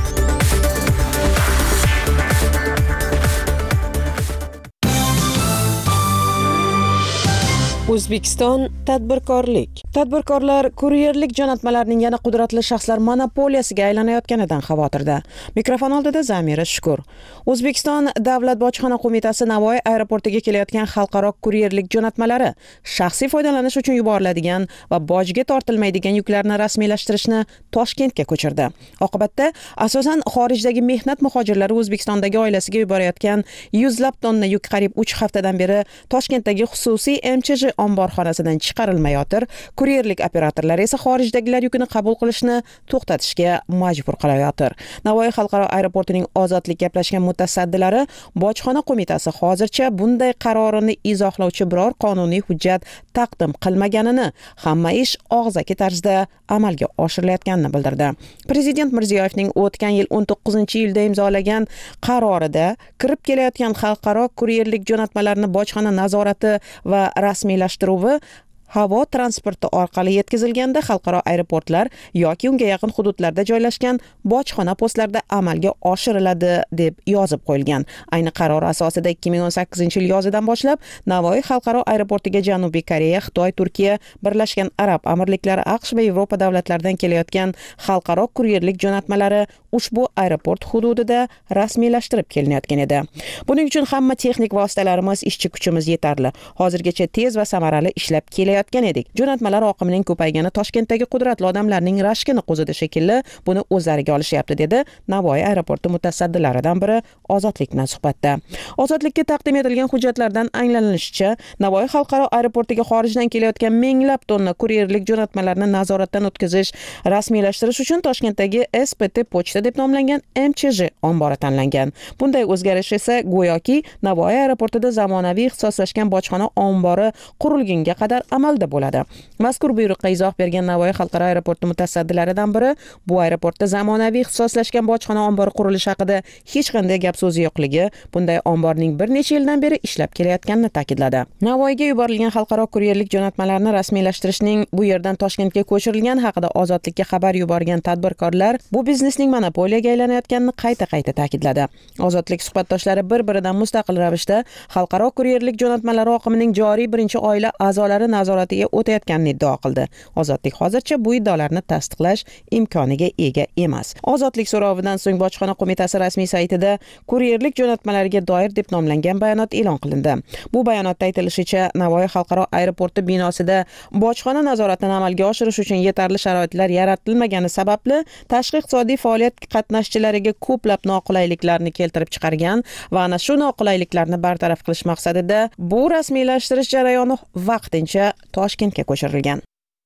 O'zbekiston tadbirkorlik. Tadbirkorlar kuryerlik jo'natmalarining yana qudratli shaxslar monopoliyasiga aylanayotganidan xavotirda. Mikrofon oldida Zamira Shukur. O'zbekiston Davlat bojxona qo'mitasi Navoiy aeroportiga kelayotgan xalqaro kuryerlik jo'natmalari shaxsiy foydalanish uchun yuboriladigan va bojga tortilmaydigan yuklarni rasmiylashtirishni Toshkentga ko'chirdi. Oqibatda asosan xorijdagi mehnat muhojirlari O'zbekistondagi oilasiga yuborayotgan yuzlab tonna yuk qariyb uch haftadan beri Toshkentdagi xususiy M C J omborxonasidan chiqarilmayotir. Kuryerlik operatorlari esa xorijdagilar yukini qabul qilishni to'xtatishga majbur qilayotir. Navoiy xalqaro aeroportining ozodlik gaplashgan mutasaddilari bojxona qo'mitasi hozircha bunday qarorini izohlovchi biror qonuniy hujjat taqdim qilmaganini, hamma ish og'zaki tarzda amalga oshirilayotganini bildirdi. Prezident Mirziyoyevning o'tgan yil o'n to'qqizinchi yilda imzolagan qarorida kirib kelayotgan xalqaro kuryerlik jo'natmalarini bojxona nazorati va rasmiylashtiruvi havo transporti orqali yetkazilganda xalqaro aeroportlar yoki unga yaqin hududlarda joylashgan bojxona postlarida amalga oshiriladi deb yozib qo'yilgan. Ayni qaror asosida ikki ming o'n sakkizinchi yil yozidan boshlab Navoiy xalqaro aeroportiga Janubiy Koreya, Xitoy, Turkiya, Birlashgan Arab Amirliklari, AQSh va Yevropa davlatlaridan kelayotgan xalqaro kuryerlik jo'natmalari ushbu aeroport hududida rasmiylashtirib kelinayotgan edi. Buning uchun hamma texnik vositalarimiz, ishchi kuchimiz yetarli. Hozirgacha tez va samarali ishlab kelayotgan edik. Jo'natmalar oqimining ko'paygani Toshkentdagi qudratli odamlarning rashkini qo'zidi shekilli, buni o'zlariga olishyapti dedi Navoiy aeroporti mutasaddilaridan biri Ozodlik bilan suhbatda. Ozodlikka taqdim etilgan hujjatlardan anglanilishicha, Navoiy xalqaro aeroportiga xorijdan kelayotgan minglab tonna kuryerlik jo'natmalarini nazoratdan o'tkazish, rasmiylashtirish uchun Toshkentdagi S P T pochta deb nomlangan M C J ombori tanlangan. Bunday o'zgarish esa go'yoki Navoiy aeroportida zamonaviy ixtisoslashgan bojxona ombori qurilgunga qadar amalda bo'ladi. Mazkur buyruqqa izoh bergan Navoiy xalqaro aeroporti mutasaddilaridan biri bu aeroportda zamonaviy ixtisoslashgan bojxona ombori qurilishi haqida hech qanday gap so'zi yo'qligi, bunday omborning bir necha yildan beri ishlab kelayotganini ta'kidladi. Navoiyga yuborilgan xalqaro kuryerlik jo'natmalarini rasmiylashtirishning bu yerdan Toshkentga ko'chirilgani haqida Ozodlikka xabar yuborgan tadbirkorlar bu biznesning monopoliyaga aylanayotganini qayta-qayta ta'kidladi. Ozodlik suhbatdoshlari bir-biridan mustaqil ravishda xalqaro kuryerlik jo'natmalari oqimining joriy birinchi oila a'zolari nazoratiga o'tayotganini iddao qildi. Ozodlik hozircha bu iddaolarni tasdiqlash imkoniga ega emas. Ozodlik so'rovidan so'ng bojxona qo'mitasi rasmiy saytida kuryerlik jo'natmalariga doir deb nomlangan bayonot e'lon qilindi. Bu bayonotda aytilishicha, Navoiy xalqaro aeroporti binosida bojxona nazoratini amalga oshirish uchun yetarli sharoitlar yaratilmagani sababli tashqi iqtisodiy faoliyat qatnashchilariga ko'plab noqulayliklarni keltirib chiqargan va ana shu noqulayliklarni bartaraf qilish maqsadida bu rasmiylashtirish jarayoni vaqtincha Toshkentga ko'chirilgan.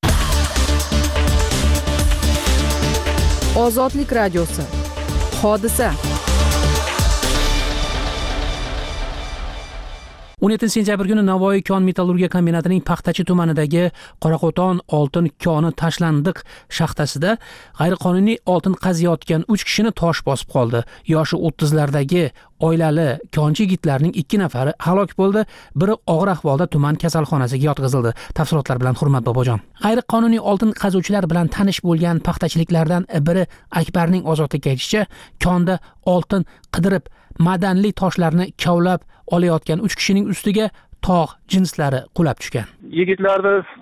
Ozodlik radiosi. Hodisa. o'n yettinchi sentyabr kuni Navoiy kon metallurgiya kombinatining Paxtachi tumanidagi Qoraqo'ton oltin koni tashlandiq shaxtasida g'ayriqonuniy oltin qaziyotgan uch kishini tosh bosib qoldi. Yoshi o'ttizlardagi oilali konchi yigitlarning ikki nafari halok bo'ldi, biri og'ir ahvolda tuman kasalxonasiga yotqizildi. Tafsilotlar bilan Hurmat Bobojon. G'ayriqonuniy oltin qazuvchilar bilan tanish bo'lgan paxtachiliklardan biri Akbarning Ozodlikka aytishicha, konda oltin qidirib madanli toshlarni kovlab olayotgan uch kishining ustiga tog' jinslari qulab tushgan. Yigitlarni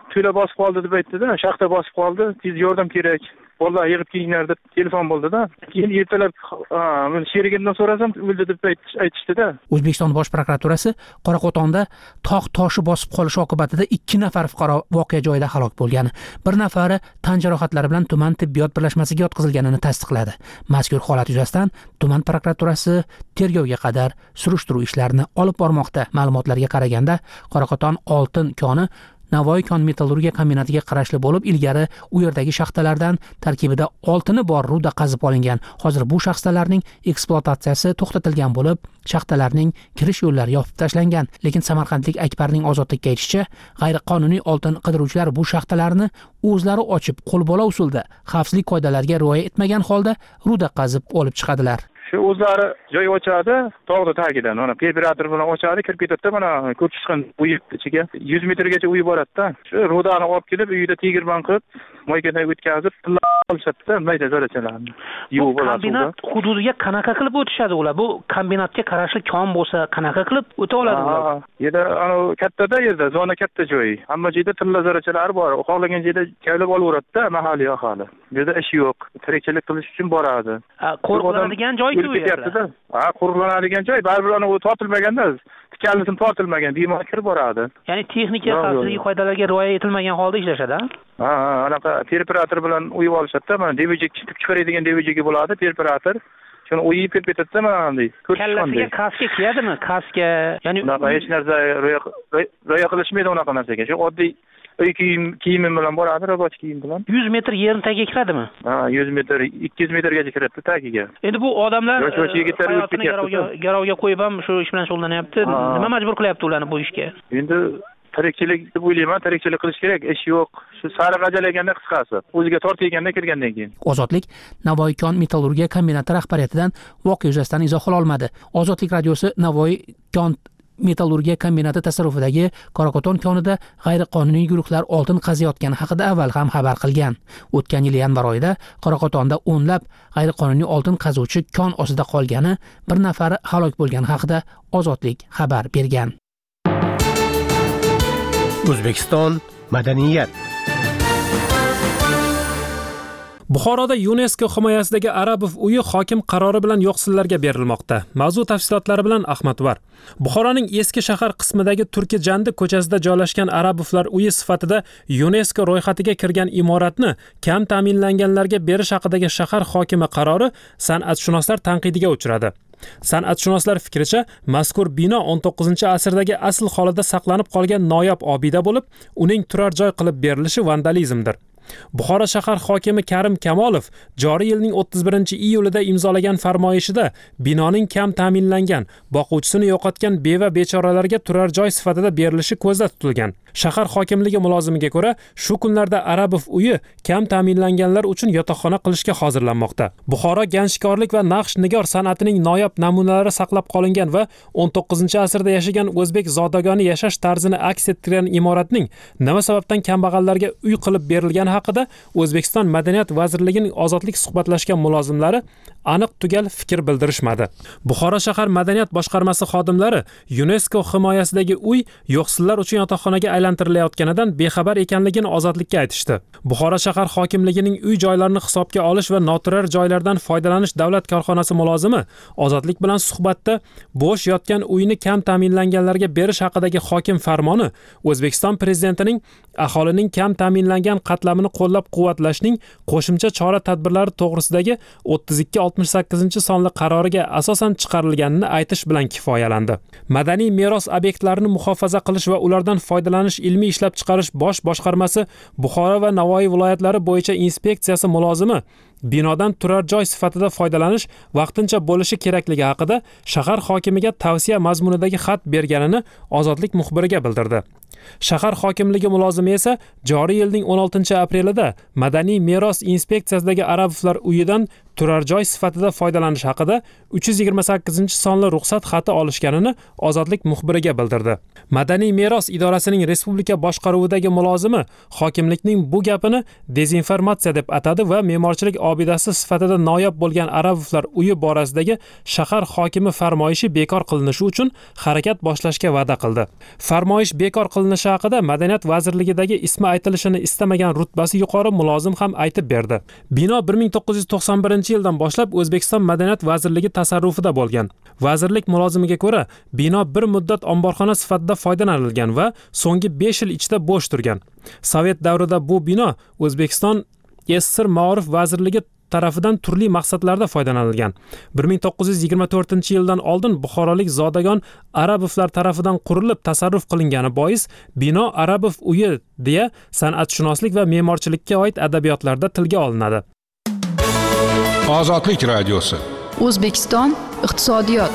to'la bosib qoldi deb aytdi-da, shaxta bosib qoldi, tez yordam kerak. Bolalar yig'ib kelinglar deb telefon bo'ldi-da. Keyin ertalab men sherigimdan so'rasam, o'ldi deb aytishdi-da. O'zbekiston Bosh prokuraturasi Qoraqo'tonda tog' toshi bosib qolish oqibatida ikki nafar fuqaro voqea joyida halok bo'lgan. Bir nafari tan jarohatlari bilan tuman tibbiyot birlashmasiga yotqizilganini tasdiqladi. Mazkur holat yuzasidan tuman prokuraturasi tergovga qadar surishtiruv ishlarini olib bormoqda. Ma'lumotlarga qaraganda, Qoraqo'ton oltin koni Navoiy kon metallurgiya kombinatiga qarashli bo'lib, ilgari u yerdagi shaxtalardan tarkibida oltini bor ruda qazib olingan. Hozir bu shaxtalarning ekspluatatsiyasi to'xtatilgan bo'lib, shaxtalarning kirish yo'llari yopib tashlangan. Lekin Samarqandlik Akbarning Ozodlikka aytishicha, g'ayriqonuniy oltin qidiruvchilar bu shaxtalarni o'zlari ochib, qo'lbola usulda xavfsizlik qoidalariga rioya etmagan holda ruda qazib olib chiqadilar. Shu o'zlari joy ochadi, tog'da tagidan, mana operator bilan ochadi, kirib ketadi, mana ko'p chiqqan uy ichiga yuz metrgacha uy boradi-da. Shu rodani olib kelib, uyida tegirmon qilib, moykadan o'tkazib, olishadi-da, mayda zarrachalarni. Yo'q bo'ladi. Kombinat hududiga qanaqa qilib o'tishadi ular? Bu kombinatga qarashli kon bo'lsa, qanaqa qilib o'ta oladi ular? Yerda ana kattada yerda, zona katta joy. Hamma joyda tilla zarrachalar bor. Xohlagan joyda kavlab olaveradi-da mahalliy aholi. Bu yerda ish yo'q. Tirikchilik qilish uchun boradi. Qo'rqiladigan joy Ha, qo'riqlanadigan joy, baribir ana u tortilmaganda, tikalnisin tortilmagan bemor kirib boradi. Ya'ni texnika xavfsizlik qoidalariga rioya etilmagan holda ishlashadi. Ha, ha, anaqa operator bilan uyib olishadi-da, mana D V J chiqaradigan D V J bo'ladi, operator. Shuni uyib ketadi-da, mana bunday. Kallasiga kaska kiyadimi? Kaska, ya'ni unaqa hech narsa rioya qilishmaydi unaqa narsaga. Shu oddiy uy kiyim kiyimi bilan boradi, robot kiyim bilan. yuz metr yerni tagiga kiradimi? Ha, yuz metr, ikki yuz metrgacha kiradi tagiga. Endi bu odamlar garovga qo'yib ham shu ish bilan shug'ullanyapti. Nima majbur qilyapti ularni bu ishga? Endi tirikchilik deb o'ylayman, tirikchilik qilish kerak, ish yo'q. Shu sariq ajalaganda qisqasi, o'ziga tortganda kirgandan keyin. Ozodlik Navoiy kon metallurgiya kombinati rahbariyatidan voqea yuzasidan izoh ololmadi. Ozodlik radiosi Navoiy kon metallurgiya kombinati tasarrufidagi Qoraqo'ton konida g'ayriqonuniy guruhlar oltin qaziyotgani haqida avval ham xabar qilgan. O'tgan yil yanvar oyida Qoraqo'tonda o'nlab g'ayriqonuniy oltin qazuvchi kon ostida qolgani, bir nafari halok bo'lgani haqida Ozodlik xabar bergan. O'zbekiston madaniyat. Buxoroda UNESCO himoyasidagi Arabov uyi hokim qarori bilan yo'qsillarga berilmoqda. Mavzu tafsilotlari bilan Ahmadvar. Buxoroning eski shahar qismidagi Turkiy Jandi ko'chasida joylashgan Arabovlar uyi sifatida UNESCO ro'yxatiga kirgan imoratni kam ta'minlanganlarga berish haqidagi shahar hokimi qarori san'atshunoslar tanqidiga uchradi. San'atshunoslar fikricha, mazkur bino o'n to'qqizinchi asrdagi asl holida saqlanib qolgan noyob obida bo'lib, uning turar joy qilib berilishi vandalizmdir. Buxoro shahar hokimi Karim Kamolov joriy yilning o'ttiz birinchi iyulida imzolagan farmoyishida binoning kam ta'minlangan, boquvchisini yo'qotgan beva bechoralarga turar joy sifatida berilishi ko'zda tutilgan. Shahar hokimligi mulozimiga ko'ra, shu kunlarda Arabov uyi kam ta'minlanganlar uchun yotoqxona qilishga hozirlanmoqda. Buxoro ganjkorlik va naqsh nigor san'atining noyob namunalari saqlab qolingan va o'n to'qqizinchi asrda yashagan o'zbek zodagoni yashash tarzini aks ettirgan imoratning nima sababdan kambag'allarga uy qilib berilgani haqida O'zbekiston Madaniyat vazirligining ozodlik suhbatlashgan mulozimlari aniq tugal fikr bildirishmadi. Buxoro shahar madaniyat boshqarmasi xodimlari UNESCO himoyasidagi uy yo'qsillar uchun yotoqxonaga aylantirilayotganidan bexabar ekanligini ozodlikka aytishdi. Buxoro shahar hokimligining uy joylarini hisobga olish va noturar joylardan foydalanish davlat korxonasi mulozimi ozodlik bilan suhbatda bo'sh yotgan uyni kam ta'minlanganlarga berish haqidagi hokim farmoni O'zbekiston prezidentining aholining kam ta'minlangan qatlamini qo'llab-quvvatlashning qo'shimcha chora-tadbirlari to'g'risidagi o'ttiz ikki oltmish sakkizinchi sonli qaroriga asosan chiqarilganini aytish bilan kifoyalandi. Madaniy meros obyektlarini muhofaza qilish va ulardan foydalanish ilmiy ishlab chiqarish bosh boshqarmasi Buxoro va Navoiy viloyatlari bo'yicha inspeksiyasi mulozimi binodan turar joy sifatida foydalanish vaqtincha bo'lishi kerakligi haqida shahar hokimiga tavsiya mazmunidagi xat berganini Ozodlik muxbiriga bildirdi. Shahar hokimligi mulozimi esa joriy yilning o'n oltinchi aprelida Madaniy meros inspeksiyasidagi Arabovlar uyidan turar joy sifatida foydalanish haqida uch yuz yigirma sakkizinchi sonli ruxsat xati olishganini Ozodlik muxbiriga bildirdi. Madaniy meros idorasining respublika boshqaruvidagi mulozimi hokimlikning bu gapini dezinformatsiya deb atadi va me'morchilik obidasi sifatida noyob bo'lgan Arabovlar uyi borasidagi shahar hokimi farmoyishi bekor qilinishi uchun harakat boshlashga va'da qildi. Farmoyish bekor qilinishi haqida Madaniyat vazirligidagi ismi aytilishini istamagan rutbasi yuqori mulozim ham aytib berdi. Bino bir ming to'qqiz yuz to'qson birinchi yildan boshlab O'zbekiston Madaniyat vazirligi tasarrufida bo'lgan. Vazirlik mulozimiga ko'ra, bino bir muddat omborxona sifatida foydalanilgan va so'nggi besh yil ichida bo'sh turgan. Sovet davrida bu bino O'zbekiston S S R Ma'rif vazirligi tarafidan turli maqsadlarda foydalanilgan. bir ming to'qqiz yuz yigirma to'rtinchi yildan oldin Buxorolik zodagon Arabovlar tarafidan qurilib tasarruf qilingani bois bino Arabov uyi deya san'atshunoslik va me'morchilikka oid adabiyotlarda tilga olinadi. Ozodlik radiosi. O'zbekiston iqtisodiyot.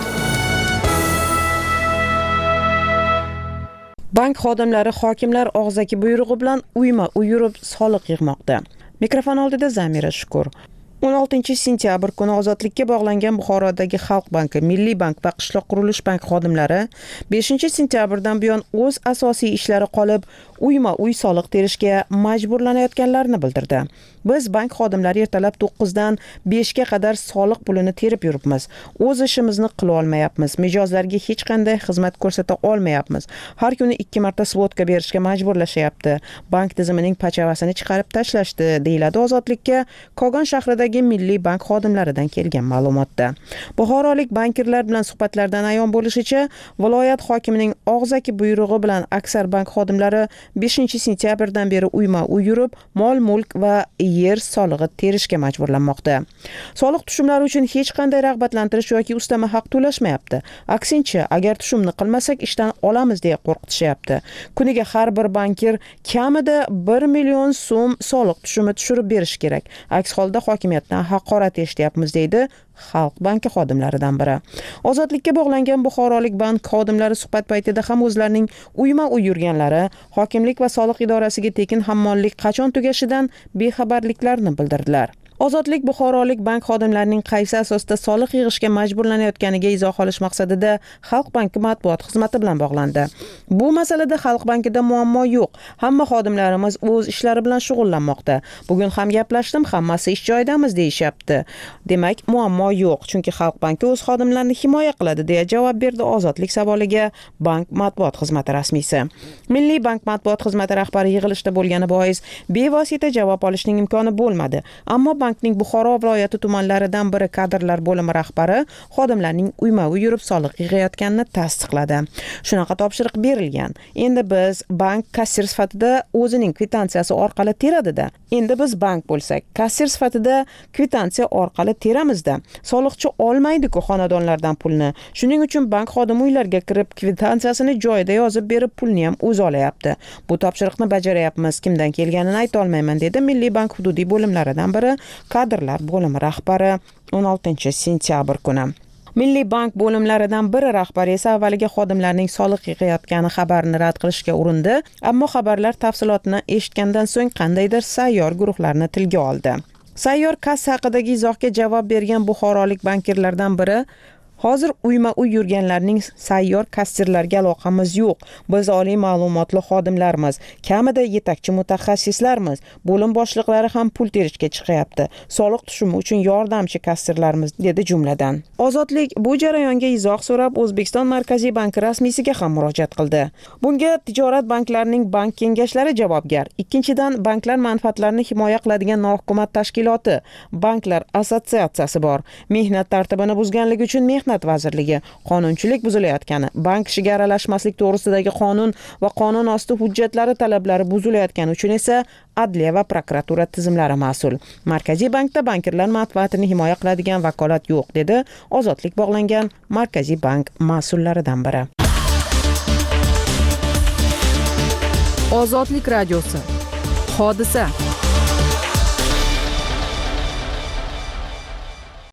Bank xodimlari hokimlar og'zaki buyrug'i bilan uyma-uy yurib soliq yig'moqda. Mikrofon oldida Zamira Shukur. o'n oltinchi sentyabr kuni ozodlikka bog'langan Buxorodagi Xalq banki, Milliy bank va Qishloq qurilish bank xodimlari beshinchi sentyabrdan buyon o'z asosiy ishlari qolib, uyma-uy soliq terishga majburlanayotganlarini bildirdi. Biz bank xodimlari ertalab to'qqizdan beshga qadar soliq pulini terib yuribmiz. O'z ishimizni qila olmayapmiz. Mijozlarga hech qanday xizmat ko'rsata olmayapmiz. Har kuni ikki marta svotka berishga majburlashyapti. Bank tizimining pachavasini chiqarib tashlashdi, deyiladi Ozodlikka Kogon shahridagi Milliy bank xodimlaridan kelgan ma'lumotda. Buxorolik bankirlar bilan suhbatlardan ayon bo'lishicha, viloyat hokimining og'zaki buyrug'i bilan aksar bank xodimlari beshinchi sentyabrdan beri uyma-uy yurib, mol-mulk va yer solig'i terishga majburlanmoqda. Soliq tushumlari uchun hech qanday rag'batlantirish yoki ustama haq to'lashmayapti. Aksincha, agar tushumni qilmasak ishdan olamiz deya qo'rqitishyapti. Kuniga har bir bankir kamida bir million so'm soliq tushumi tushirib berish kerak. Aks holda hokimiyatdan haqorat eshityapmiz, deydi Xalq banki xodimlaridan biri. Ozodlikka bog'langan Buxorolik bank xodimlari suhbat paytida ham o'zlarining uyma-uy yurganlari, hokimlik va soliq idorasiga tekin hammollik qachon tugashidan bexabarliklarini bildirdilar. Ozodlik Buxorolik bank xodimlarining qaysi asosda soliq yig'ishga majburlanayotganiga izoh olish maqsadida Xalq banki matbuot xizmati bilan bog'landi. Bu masalada Xalq bankida muammo yo'q. Hamma xodimlarimiz o'z ishlari bilan shug'ullanmoqda. Bugun ham gaplashdim, hammasi ish joyidamiz deyishyapti. Demak, muammo yo'q, chunki Xalq banki o'z xodimlarini himoya qiladi, deya javob berdi Ozodlik savoliga bank matbuot xizmati rasmiysi. Milliy bank matbuot xizmati rahbari yig'ilishda bo'lgani bois bevosita javob olishning imkoni bo'lmadi. Ammo bankning Buxoro viloyati tumanlaridan biri kadrlar bo'limi rahbari xodimlarning uyma-uy yurib soliq yig'ayotganini tasdiqladi. Shunaqa topshiriq berilgan. Endi biz bank kassir sifatida o'zining kvitantsiyasi orqali teradida. Endi biz bank bo'lsak, kassir sifatida kvitansiya orqali teramizda. Soliqchi olmaydi-ku xonadonlardan pulni. Shuning uchun bank xodimi uylarga kirib kvitantsiyasini joyida yozib berib pulni ham o'zi olayapti. Bu topshiriqni bajaryapmiz. Kimdan kelganini ayta olmayman, dedi Milliy bank hududiy bo'limlaridan biri kadrlar bo'limi rahbari o'n oltinchi sentyabr kuni. Milliy bank bo'limlaridan biri rahbari esa avvaliga xodimlarning soliq yig'ayotgani xabarini rad qilishga urindi, ammo xabarlar tafsilotini eshitgandan so'ng qandaydir sayyor guruhlarni tilga oldi. Sayyor kassa haqidagi izohga javob bergan buxorolik bankirlardan biri: hozir uyma-uy yurganlarning sayyor kassirlarga aloqamiz yo'q. Biz oliy ma'lumotli xodimlarmiz, kamida yetakchi mutaxassislarmiz. Bo'lim boshliqlari ham pul terishga chiqyapti. Soliq tushumi uchun yordamchi kassirlarmiz, dedi jumladan. Ozodlik bu jarayonga izoh so'rab O'zbekiston Markaziy banki rasmiysiga ham murojaat qildi. Bunga tijorat banklarining bank kengashlari javobgar. Ikkinchidan, banklar manfaatlarini himoya qiladigan nohukumat tashkiloti, banklar assotsiatsiyasi bor. Mehnat tartibini buzganligi uchun mehnat vazirligi, qonunchilik buzilayotgani, bank ishiga aralashmaslik to'g'risidagi qonun va qonun osti hujjatlari talablari buzilayotgani uchun esa adliya va prokuratura tizimlari mas'ul. Markaziy bankda bankirlar manfaatini himoya qiladigan vakolat yo'q, dedi Ozodlik bog'langan Markaziy bank mas'ullaridan biri. Ozodlik radiosi. Hodisa.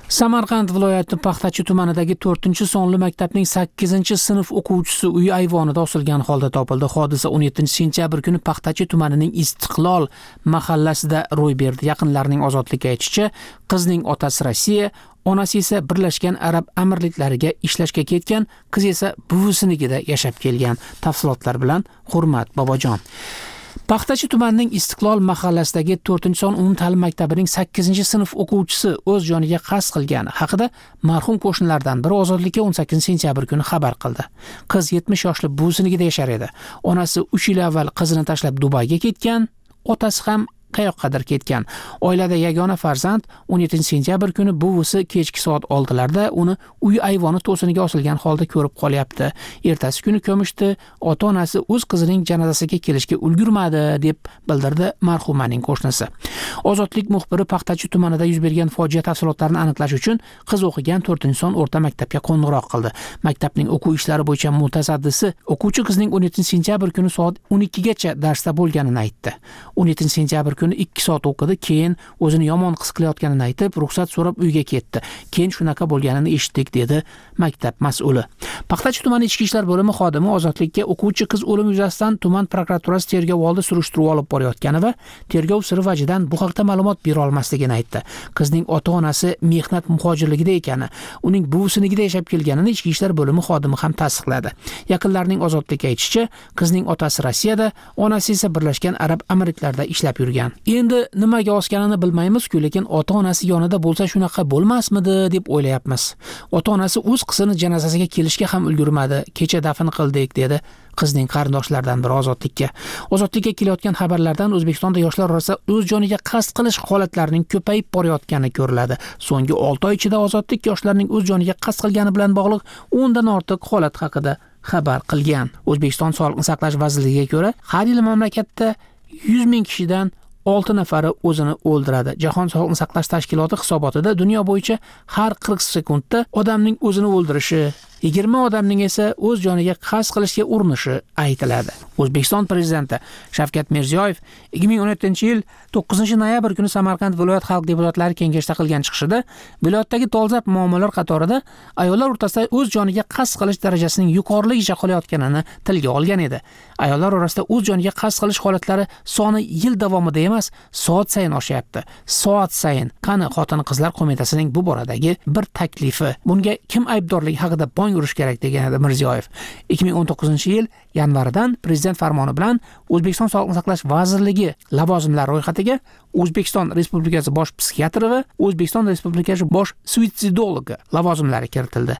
Samarqand viloyati Paxtachi tumanidagi to'rtinchi sonli maktabning sakkizinchi sinf o'quvchisi uy ayvonida osilgan holda topildi. Hodisa o'n yettinchi sentyabr kuni Paxtachi tumanining Istiqlol mahallasida ro'y berdi. Yaqinlarining ozodlikka aytishicha, qizning otasi Rossiya, onasi esa Birlashgan Arab Amirliklariga ishlashga ketgan, qiz esa buvisinikida yashab kelgan. Tafsilotlar bilan Hurmat Bobojon. Paxtachi tumanining Istiqlol mahallasidagi to'rtinchi son umumta'lim maktabining sakkizinchi sinf o'quvchisi o'z joniga qasd qilgani haqida marhum qo'shnilardan biri Ozodlikka o'n sakkizinchi sentyabr kuni xabar qildi. Qiz yetmish yoshli buvisinikida yashar edi. Onasi uch yil avval qizini tashlab Dubayga ketgan, otasi ham qayoqqadir ketgan. Oilada yagona farzand o'n yettinchi sentyabr kuni buvisi kechki soat oltilarda uni uy ayvoni to'siniga osilgan holda ko'rib qolyapti. Ertasi kuni ko'mishdi. Ota-onasi o'z qizining janozasiga kelishga ulgurmadi deb bildirdi marhumaning qo'shnisi. Ozodlik muxbiri Paxtachi tumanida yuz bergan fojia tafsilotlarini aniqlash uchun qiz o'qigan to'rtinchi son o'rta maktabga qo'ng'iroq qildi. Maktabning o'quv ishlari bo'yicha mutasaddisi o'quvchi qizning o'n yettinchi sentyabr kuni soat o'n ikkigacha darsda bo'lganini aytdi. o'n yettinchi sentyabr kuni ikki soat o'qidi, keyin o'zini yomon his qilayotganini aytib, ruxsat so'rab uyga ketdi. Keyin shunaqa bo'lganini eshitdik, dedi maktab mas'uli. Paxtachi tumani ichki ishlar bo'limi xodimi Ozodlikka o'quvchi qiz o'limi yuzasidan tuman prokuraturasi tergov oldi surishtiruv olib borayotgani va tergov siri vajidan bu haqda ma'lumot bera olmasligini aytdi. Qizning ota-onasi mehnat muhojirligida ekani, uning buvisinikida yashab kelganini ichki ishlar bo'limi xodimi ham tasdiqladi. Yaqinlarining Ozodlikka aytishicha, qizning otasi Rossiyada, onasi esa Birlashgan Arab Amirliklarida ishlab yurgan. Endi nimaga osganini bilmaymiz-ku, lekin ota-onasi yonida bo'lsa shunaqa bo'lmasmidi deb o'ylayapmiz. Ota-onasi o'z qizini janozasiga kelishga ham ulgurmadi. Kecha dafn qildik, dedi qizning qarindoshlaridan biri Ozodlikka. Ozodlikka kelayotgan xabarlardan O'zbekistonda yoshlar orasida o'z joniga qasd qilish holatlarining ko'payib borayotgani ko'riladi. So'nggi olti oy ichida Ozodlik yoshlarning o'z joniga qasd qilgani bilan bog'liq o'n dan ortiq holat haqida xabar qilgan. O'zbekiston Sog'liqni saqlash vazirligiga ko'ra, har yili mamlakatda yuz ming kishidan olti nafari o'zini o'ldiradi. Jahon Sog'liqni saqlash tashkiloti hisobotida dunyo bo'yicha har qirq sekundda odamning o'zini o'ldirishi, yigirma odamning esa o'z joniga qasd qilishga urinishi aytiladi. O'zbekiston prezidenti Shavkat Mirziyoyev ikki ming o'n yettinchi yil to'qqizinchi noyabr kuni Samarqand viloyat xalq deputatlari kengashida qilgan chiqishida viloyatdagi dolzarb muammolar qatorida ayollar o'rtasida o'z joniga qasd qilish darajasining yuqoriligicha qolayotganini tilga olgan edi. Ayollar orasida o'z joniga qasd qilish holatlari soni yil davomida emas, soat sayin oshyapti. Soat sayin. Qani Xotin-qizlar qo'mitasining bu boradagi bir taklifi? Bunga kim aybdorligi haqida bong urish kerak, degan edi Mirziyoyev. ikki ming o'n to'qqizinchi yil yanvaridan prezident farmoni bilan O'zbekiston Sog'liqni saqlash vazirligi lavozimlari ro'yxatiga O'zbekiston Respublikasi bosh psixiatri va O'zbekiston Respublikasi bosh suitsidologi lavozimlari kiritildi.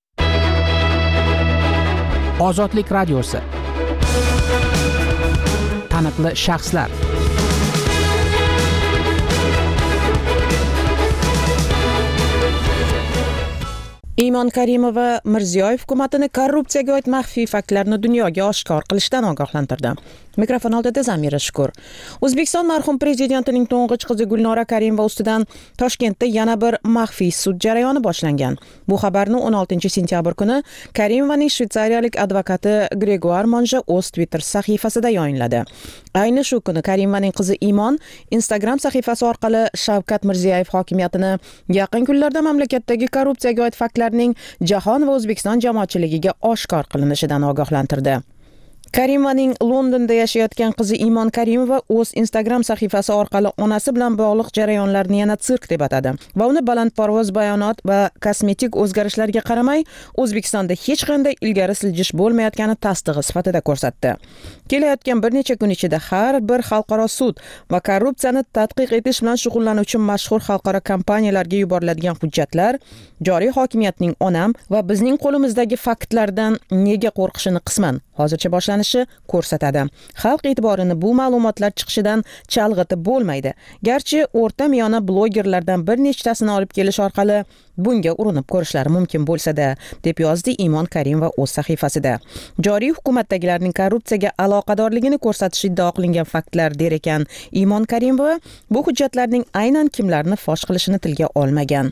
Ozodlik radiosi. Taniqli shaxslar. Iymon Karimova Mirziyoyev hukumatini korrupsiyaga oid maxfiy faktlarni dunyoga oshkor qilishdan ogohlantirdi. Mikrofon oldida Zamira Shukur. O'zbekiston marhum prezidentining to'ng'ich qizi Gulnora Karimova ustidan Toshkentda yana bir maxfiy sud jarayoni boshlangan. Bu xabarni o'n oltinchi sentyabr kuni Karimovaning shvetsariyalik advokati Gregoire Monja o'z Twitter sahifasida yayınladi. Ayni shu kuni Karimovaning qizi Iymon Instagram sahifasi orqali Shavkat Mirziyoyev hokimiyatini yaqin kunlarda mamlakatdagi korrupsiyaga oid faktlarning jahon va O'zbekiston jamoatchiligiga oshkor qilinishidan ogohlantirdi. Karimovaning Londonda yashayotgan qizi Iymon Karimova o'z Instagram sahifasi orqali onasi bilan bog'liq jarayonlarni yana sirk deb atadi va uni balandparvoz bayonot va kosmetik o'zgarishlarga qaramay O'zbekistonda hech qanday ilgari siljish bo'lmayotgani tasdig'i sifatida ko'rsatdi. Kelayotgan bir necha kun ichida har bir xalqaro sud va korrupsiyani tadqiq etish bilan shug'ullanuvchi mashhur xalqaro kompaniyalarga yuboriladigan hujjatlar joriy hokimiyatning onam va bizning qo'limizdagi faktlardan nega qo'rqishini qisman hozircha boshlanishi ko'rsatadi. Xalq e'tiborini bu ma'lumotlar chiqishidan chalg'itib bo'lmaydi. Garchi o'rta miyona blogerlardan bir nechtasini olib kelish orqali bunga urinib ko'rishlari mumkin bo'lsa-da, deb yozdi Iymon Karimova o'z sahifasida. Joriy hukumatdagilarning korrupsiyaga aloqadorligini ko'rsatish iddao qilingan faktlar der ekan Iymon Karimova, bu hujjatlarning aynan kimlarni fosh qilishini tilga olmagan.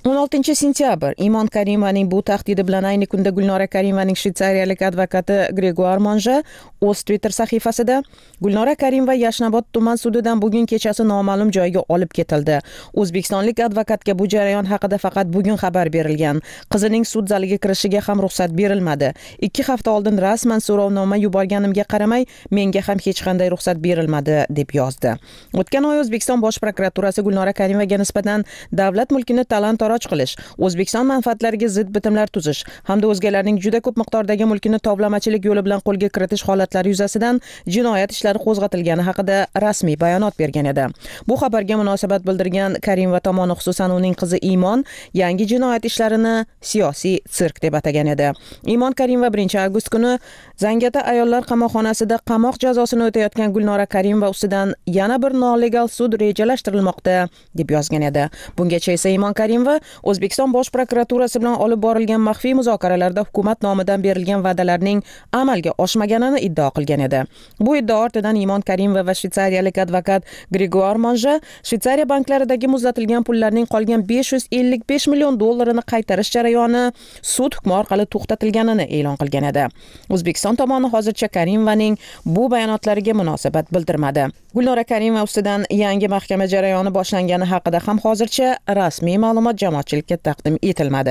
o'n oltinchi sentyabr Imon Karimovaning bu tahdidi bilan ayni kunda Gulnora Karimovaning shvetsariyalik advokati Gregoire Monja o'z Twitter sahifasida Gulnora Karimova Yashnobod tuman sudidan bugun kechasi noma'lum joyga olib ketildi. O'zbekistonlik advokatga bu jarayon haqida faqat bugun xabar berilgan. Qizining sud zaliga kirishiga ham ruxsat berilmadi. ikki hafta oldin rasman so'rovnoma yuborganimga qaramay, menga ham hech qanday ruxsat berilmadi deb yozdi. O'tgan oy O'zbekiston Bosh prokuraturasi Gulnora Karimovaga nisbatan davlat mulkini talon-taroj qilish, O'zbekiston manfaatlariga zid bitimlar tuzish hamda o'zgalarning juda ko'p miqdordagi mulkini tovlamachilik yo'li bilan qo'lga kiritish holatlari yuzasidan jinoyat ishlari qo'zg'atilgani haqida rasmiy bayonot bergan edi. Bu xabarga munosabat bildirgan Karimova tomoni, xususan uning qizi Imon, yangi jinoyat ishlarini siyosiy sirk deb atagan edi. Imon Karimova birinchi avgust kuni Zangata ayollar qamoqxonasida qamoq jazosini o'tayotgan Gulnora Karimova ustidan yana bir nolegal sud rejalashtirilmoqda deb yozgan edi. Bungacha esa Imon Karimova O'zbekiston Bosh prokuraturasi bilan olib borilgan maxfiy muzokaralarda hukumat nomidan berilgan va'dalarning amalga oshmaganini iddao qilgan edi. Bu iddao ortidan Imon Karimova va shvetsariyalik advokat Gregoire Monja Shvetsariya banklaridagi muzlatilgan pullarning qolgan besh yuz ellik besh million dollarini qaytarish jarayoni sud hukmi orqali to'xtatilganini e'lon qilgan edi. O'zbekiston tomoni hozircha Karimovaning bu bayonotlariga munosabat bildirmadi. Gulnora Karimova ustidan yangi mahkama jarayoni boshlangani haqida ham hozircha rasmiy ma'lumot jamoatchilikka taqdim etilmadi.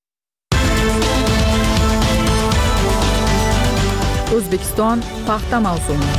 O'zbekiston paxta mavsumi.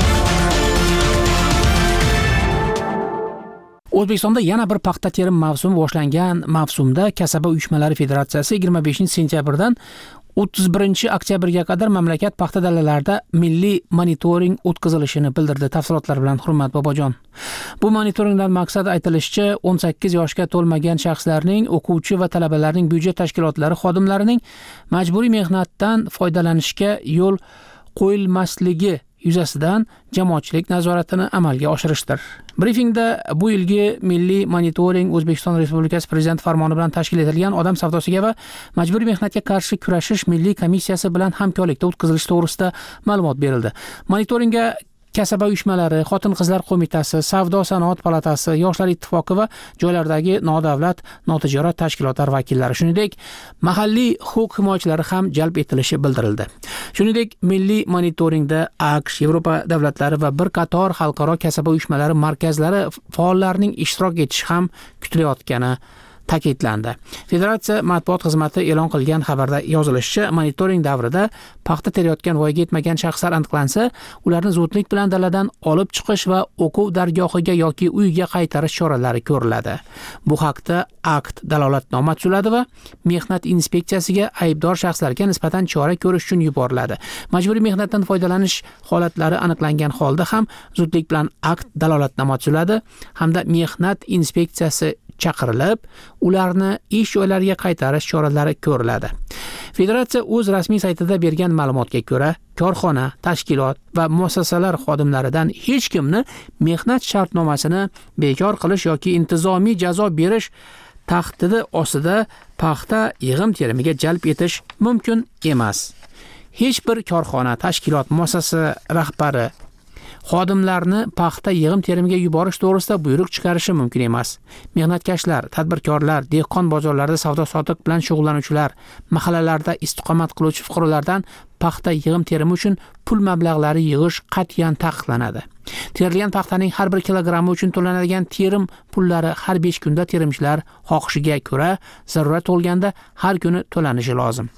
O'zbekistonda yana bir paxta terim mavsumi boshlangan. Mavsumda Kasaba uyushmalari federatsiyasi yigirma beshinchi sentyabrdan o'ttiz birinchi oktyabrga qadar mamlakat paxta dalalarida milliy monitoring o'tkazilishini bildirdi. Tafsilotlar bilan Hurmat Bobojon. Bu monitoringdan maqsad aytilishicha o'n sakkiz yoshga to'lmagan shaxslarning, o'quvchi va talabalarning byudjet tashkilotlari xodimlarining majburiy mehnatdan foydalanishga yo'l qo'yilmasligi yuzasidan jamoatchilik nazoratini amalga oshirishdir. Brifingda bu yilgi milliy monitoring O'zbekiston Respublikasi Prezidenti farmoni bilan tashkil etilgan odam savdosiga va majburiy mehnatga qarshi kurashish milliy komissiyasi bilan hamkorlikda o'tkazilishi to'g'risida ma'lumot berildi. Monitoringga Kasaba uyushmalari, Xotin-qizlar qo'mitasi, Savdo sanoat palatasi, Yoshlar ittifoqi va joylardagi nodavlat, notijorat tashkilotlar vakillari, shuningdek, mahalliy huquq himoyachilari ham jalb etilishi bildirildi. Shuningdek, milliy monitoringda AQSh, Yevropa davlatlari va bir qator xalqaro kasaba uyushmalari markazlari faollarining ishtirok etishi ham kutilayotgani ta'kidlandi. Federatsiya matbuot xizmati e'lon qilgan xabarda yozilishicha, monitoring davrida paxta terayotgan voyaga yetmagan shaxslar aniqlansa, ularni zudlik bilan daladan olib chiqish va o'quv dargohiga yoki uyiga qaytarish choralari ko'riladi. Bu haqda akt dalolatnoma tuziladi va mehnat inspeksiyasiga aybdor shaxslarga nisbatan chora ko'rish uchun yuboriladi. Majburiy mehnatdan foydalanish holatlari aniqlangan holda ham zudlik bilan akt dalolatnoma tuziladi hamda mehnat inspeksiyasi chaqirilib, ularni ish joylariga qaytarish choralari ko'riladi. Federatsiya o'z rasmiy saytida bergan ma'lumotga ko'ra, korxona, tashkilot va muassasalar xodimlaridan hech kimni mehnat shartnomasini bekor qilish yoki intizomiy jazo berish tahdidi ostida paxta yig'im terimiga jalb etish mumkin emas. Hech bir korxona, tashkilot, muassasa rahbari xodimlarni paxta yig'im terimiga yuborish to'g'risida buyruq chiqarishi mumkin emas. Mehnatkashlar, tadbirkorlar, dehqon bozorlarida savdo-sotiq bilan shug'ullanuvchilar, mahallalarda istiqomat qiluvchi fuqarolardan paxta yig'im terimi uchun pul mablag'lari yig'ish qat'iyan taqiqlanadi. Terilgan paxtaning har bir kilogrammi uchun to'lanadigan terim pullari har besh kunda terimchilar xohishiga ko'ra zarurat tug'ilganda har kuni to'lanishi lozim.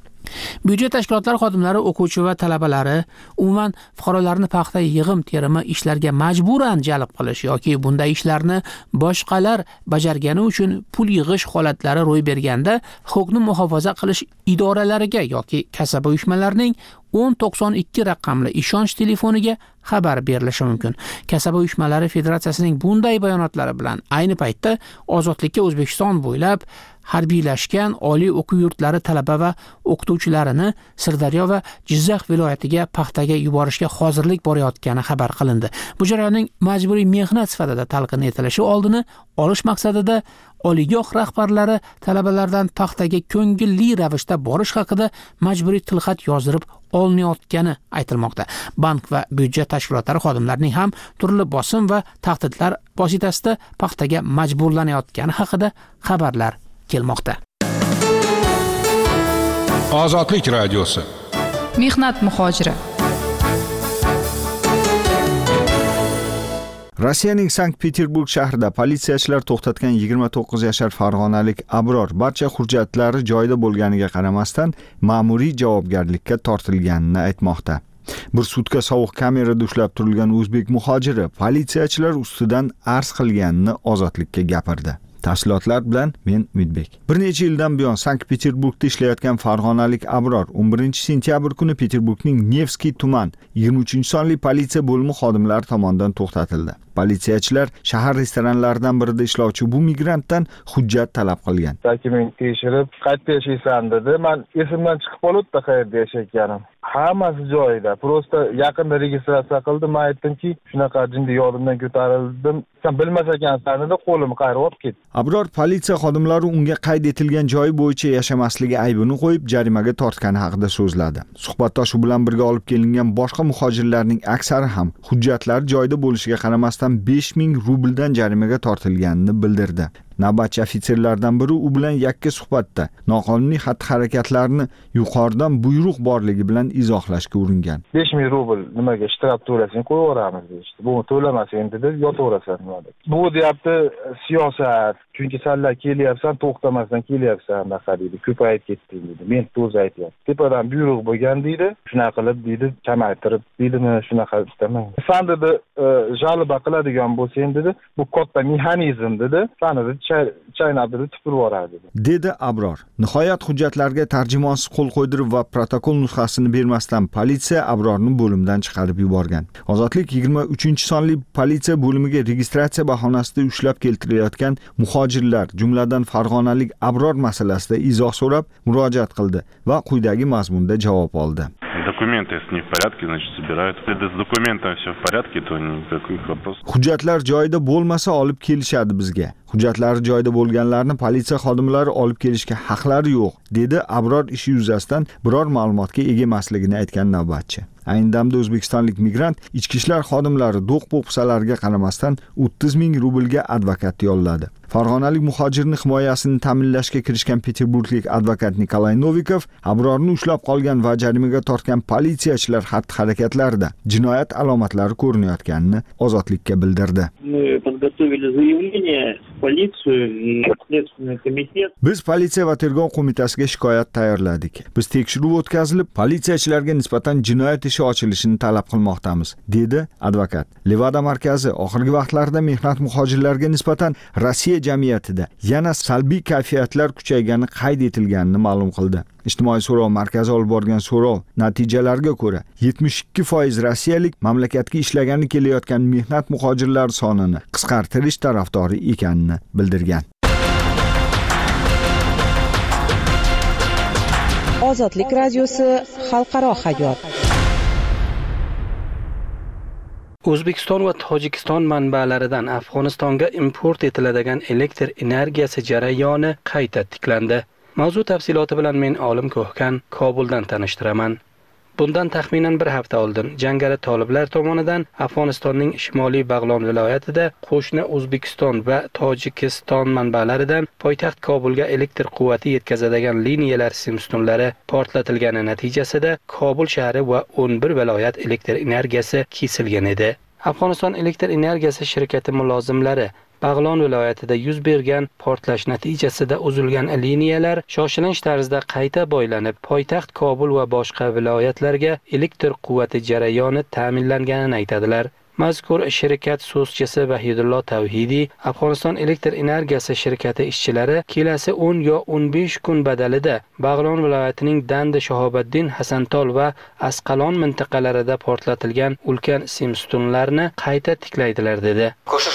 Byudjet tashkilotlari xodimlari, o'quvchi va talabalari umuman fuqarolarni paxta yig'im terimi ishlarga majburan jalb qilish yoki bunday ishlarni boshqalar bajargani uchun pul yig'ish holatlari ro'y berganda huquqni muhofaza qilish idoralariga yoki kasaba uyushmalarining o'n to'qson ikki raqamli ishonch telefoniga xabar berilishi mumkin. Kasaba uyushmalari federatsiyasining bunday bayonotlari bilan ayni paytda ozodlikka O'zbekiston bo'ylab harbiylashgan oliy o'quv yurtlari talaba va o'qituvchilarini Sirdaryo va Jizzax viloyatiga paxtaga yuborishga hozirlik borayotgani xabar qilindi. Bu jarayonning majburiy mehnat sifatida talqin etilishi oldini olish maqsadida oliygoh rahbarlari talabalardan paxtaga ko'ngilli ravishda borish haqida majburiy tilxat yozdirib olinayotgani aytilmoqda. Bank va byudjet tashkilotlari xodimlarining ham turli bosim va tahdidlar vositasida paxtaga majburlanayotgani haqida xabarlar kelmoqda. Ozodlik radiosi. Mehnat muhojiri. Rossiyaning Sankt-Peterburg shahrida politsiyachilar to'xtatgan yigirma to'qqiz yashar farg'onalik Abror barcha hujjatlari joyida bo'lganiga qaramasdan ma'muriy javobgarlikka tortilganini aytmoqda. Bir sutka sovuq kamerada ushlab turilgan o'zbek muhojiri politsiyachilar ustidan arz qilganini Ozodlikka gapirdi. Tafsilotlar bilan men Umidbek. Bir necha yildan buyon Sankt-Peterburgda ishlayotgan farg'onalik Abror o'n birinchi sentyabr kuni Peterburgning Nevskiy tuman yigirma uchinchi sonli politsiya bo'limi xodimlari tomonidan to'xtatildi. Politsiyachilar shahar restoranlaridan birida ishlovchi bu migrantdan hujjat talab qilgan. Dokument tekshirib, qayerda yashaysan dedi. Men esimdan chiqib qolibdi qayerda yashayotganim. Hammasi joyida. Prosta yaqinda registratsiya qildim. Men aytdimki, shunaqa jindi yodimdan ko'tarildim. Sen bilmas ekansan dedi, qo'limni qayirib olib ketdi. Abror politsiya xodimlari unga qayd etilgan joyi bo'yicha yashamasligi aybini qo'yib jarimaga tortgani haqida so'zladi. Suhbatdoshi bilan birga olib kelingan boshqa muhojirlarning aksari ham hujjatlari joyida bo'lishiga qaramasdan besh ming rubldan jarimaga tortilganini bildirdi. Navbatchi ofitserlardan biri u bilan yakka suhbatda noqonuniy xatti-harakatlarni yuqoridan buyruq borligi bilan izohlashga uringan. besh ming rubl nimaga ishtirok to'lasang qo'yaveramiz deydi. Bu to'lamasang dedi, yotaverasan dedi. Bu deyapti siyosat. Chunki senlar kelyapsan, to'xtamasdan kelyapsan, naqa deydi. Ko'payib ketding dedi. Men to'za aytyapman. Tepadan buyruq bo'lgan deydi. Shunaqa qilib deydi, kamaytirib deydimi, shunaqa istamang. Sen dedi, jalba qiladigan bo'lsang dedi, bu katta mexanizm dedi. Seni chaynabdi tupurib yuboradi dedi Abror. Nihoyat hujjatlarga tarjimonsiz qo'l qo'ydirib va protokol nusxasini bermasdan politsiya Abrorni bo'limdan chiqarib yuborgan. Ozodlik yigirma uchinchi sonli politsiya bo'limiga registratsiya bahonasida ushlab keltirilayotgan muhojirlar, jumladan farg'onalik Abror masalasida izoh so'rab murojaat qildi va quyidagi mazmunda javob oldi. Документы, если не в порядке, значит, собирают. Если с документами все в порядке, то никаких вопросов. Hujjatlar joyida bo'lmasa olib kelishadi bizga. Hujjatlari joyida bo'lganlarni politsiya xodimlari olib kelishga haqlari yo'q, dedi Abror ishi yuzasidan biror ma'lumotga ega emasligini aytgan navbatchi. Ayni damda o'zbekistonlik migrant ichki ishlar xodimlari do'q-po'pisalarga qaramasdan o'ttiz ming rublga advokat yolladi. Farg'onalik muhojirning himoyasini ta'minlashga kirishgan Peterburglik advokat Nikolay Novikov Abrorni ushlab qolgan va jarimaga tortgan politsiyachilar xatti-harakatlarida jinoyat alomatlari ko'rinayotganini Ozodlikka bildirdi. Biz politsiya va tergov qo'mitasiga shikoyat tayyorladik. Biz tekshiruv o'tkazilib, politsiyachilarga nisbatan jinoyat ishi ochilishini talab qilmoqdamiz, dedi advokat. Levada markazi oxirgi vaqtlarda mehnat muhojirlarga nisbatan Rossiya jamiyatida yana salbiy kayfiyatlar kuchaygani qayd etilganini ma'lum qildi. Ijtimoiy so'rov markazi olib borgan so'rov natijalariga ko'ra yetmish ikki foiz rossiyalik mamlakatga ishlagani kelayotgan mehnat muhojirlari sonini qisqartirish tarafdori ekanini bildirgan. Ozodlik radiosi xalqaro hayot. O'zbekiston va Tojikiston manbalaridan Afg'onistonga import etiladigan elektr energiyasi jarayoni qayta tiklandi. Mavzu tafsiloti bilan men Olim Ko'hkan Kobuldan tanishtiraman. Bundan taxminan bir hafta oldin jangari toliblar tomonidan Afg'onistonning Shimoliy Bag'lon viloyatida qo'shni O'zbekiston va Tojikiston manbalaridan poytaxt Kobulga elektr quvvati yetkazadigan liniyalar simstunlari portlatilgani natijasida Kobul shahri va o'n bir viloyat elektr energiyasi kesilgan edi. Afg'oniston elektr energiyasi shirkati mulozimlari Bag'lon viloyatida yuz bergan portlash natijasida uzilgan liniyalar shoshilinch tarzda qayta boylanib, poytaxt Kobul va boshqa viloyatlarga elektr quvvati jarayoni ta'minlanganini aytadilar. Mazkur shirkat so'zchisi Vahidullo Tavhidiy Afg'oniston elektr energiyasi shirkati ishchilari kelasi o'n yo o'n besh kun badalida Bag'lon viloyatining Dandi Shahobiddin Hasantol va Asqalon mintaqalarida portlatilgan ulkan simstunlarni qayta tiklaydilar dedi.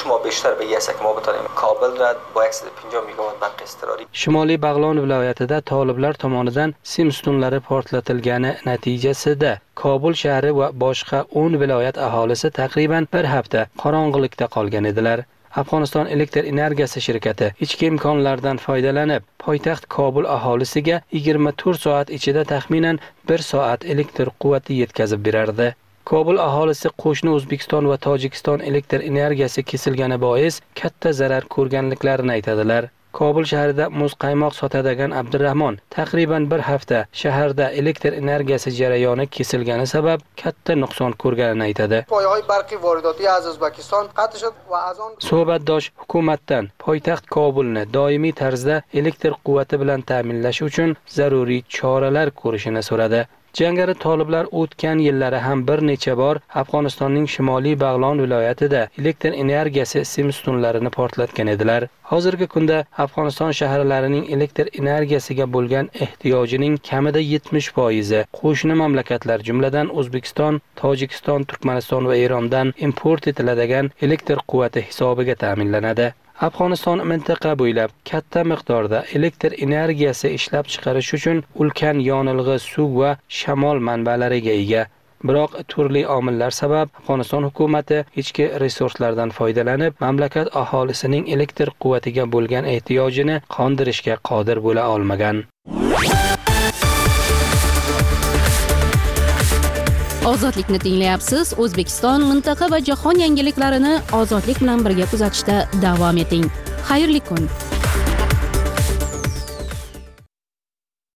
Shimoliy Bag'lon viloyatida toliblar tomonidan simstunlari portlatilgani natijasida Kobul shahri va boshqa o'n viloyat aholisi taqriban bir hafta qorong'ilikda qolgan edilar. Afg'oniston elektr energiyasi shirkati ichki imkonlardan foydalanib, poytaxt Kobul aholisiga yigirma to'rt soat ichida taxminan bir soat elektr quvvati yetkazib berardi. Kobul aholisi qo'shni O'zbekiston va Tojikiston elektr energiyasi kesilgani bois katta zarar ko'rganliklarini aytadilar. Kobul shahrida muz qaymoq sotadigan Abdurahmon taqriban bir hafta shaharda elektr energiyasi jarayoni kesilgani sabab katta nuqson ko'rganini aytadi. Suhbatdosh hukumatdan poytaxt Kobulni doimiy tarzda elektr quvvati bilan ta'minlash uchun zaruriy choralar ko'rishini so'radi. Jangari toliblar o'tgan yillari ham bir necha bor Afg'onistonning Shimoliy Bag'lon viloyatida elektr energiyasi simstunlarini portlatgan edilar. Hozirgi kunda Afg'oniston shaharlarining elektr energiyasiga bo'lgan ehtiyojining kamida yetmish foizi qo'shni mamlakatlar, jumladan O'zbekiston, Tojikiston, Turkmaniston va Erondan import etiladigan elektr quvvati hisobiga ta'minlanadi. Afg'oniston mintaqa bo'ylab katta miqdorda elektr energiyasi ishlab chiqarish uchun ulkan yonilg'i suv va shamol manbalariga ega. Biroq turli omillar sabab Afg'oniston hukumatı ichki resurslardan foydalanib, mamlakat aholisining elektr quvvatiga bo'lgan ehtiyojini qondirishga qodir bo'la olmagan. Ozodlikni tinglayapsiz. O'zbekiston, mintaqa va jahon yangiliklarini ozodlik bilan birga kuzatishda davom eting. Xayrli kun.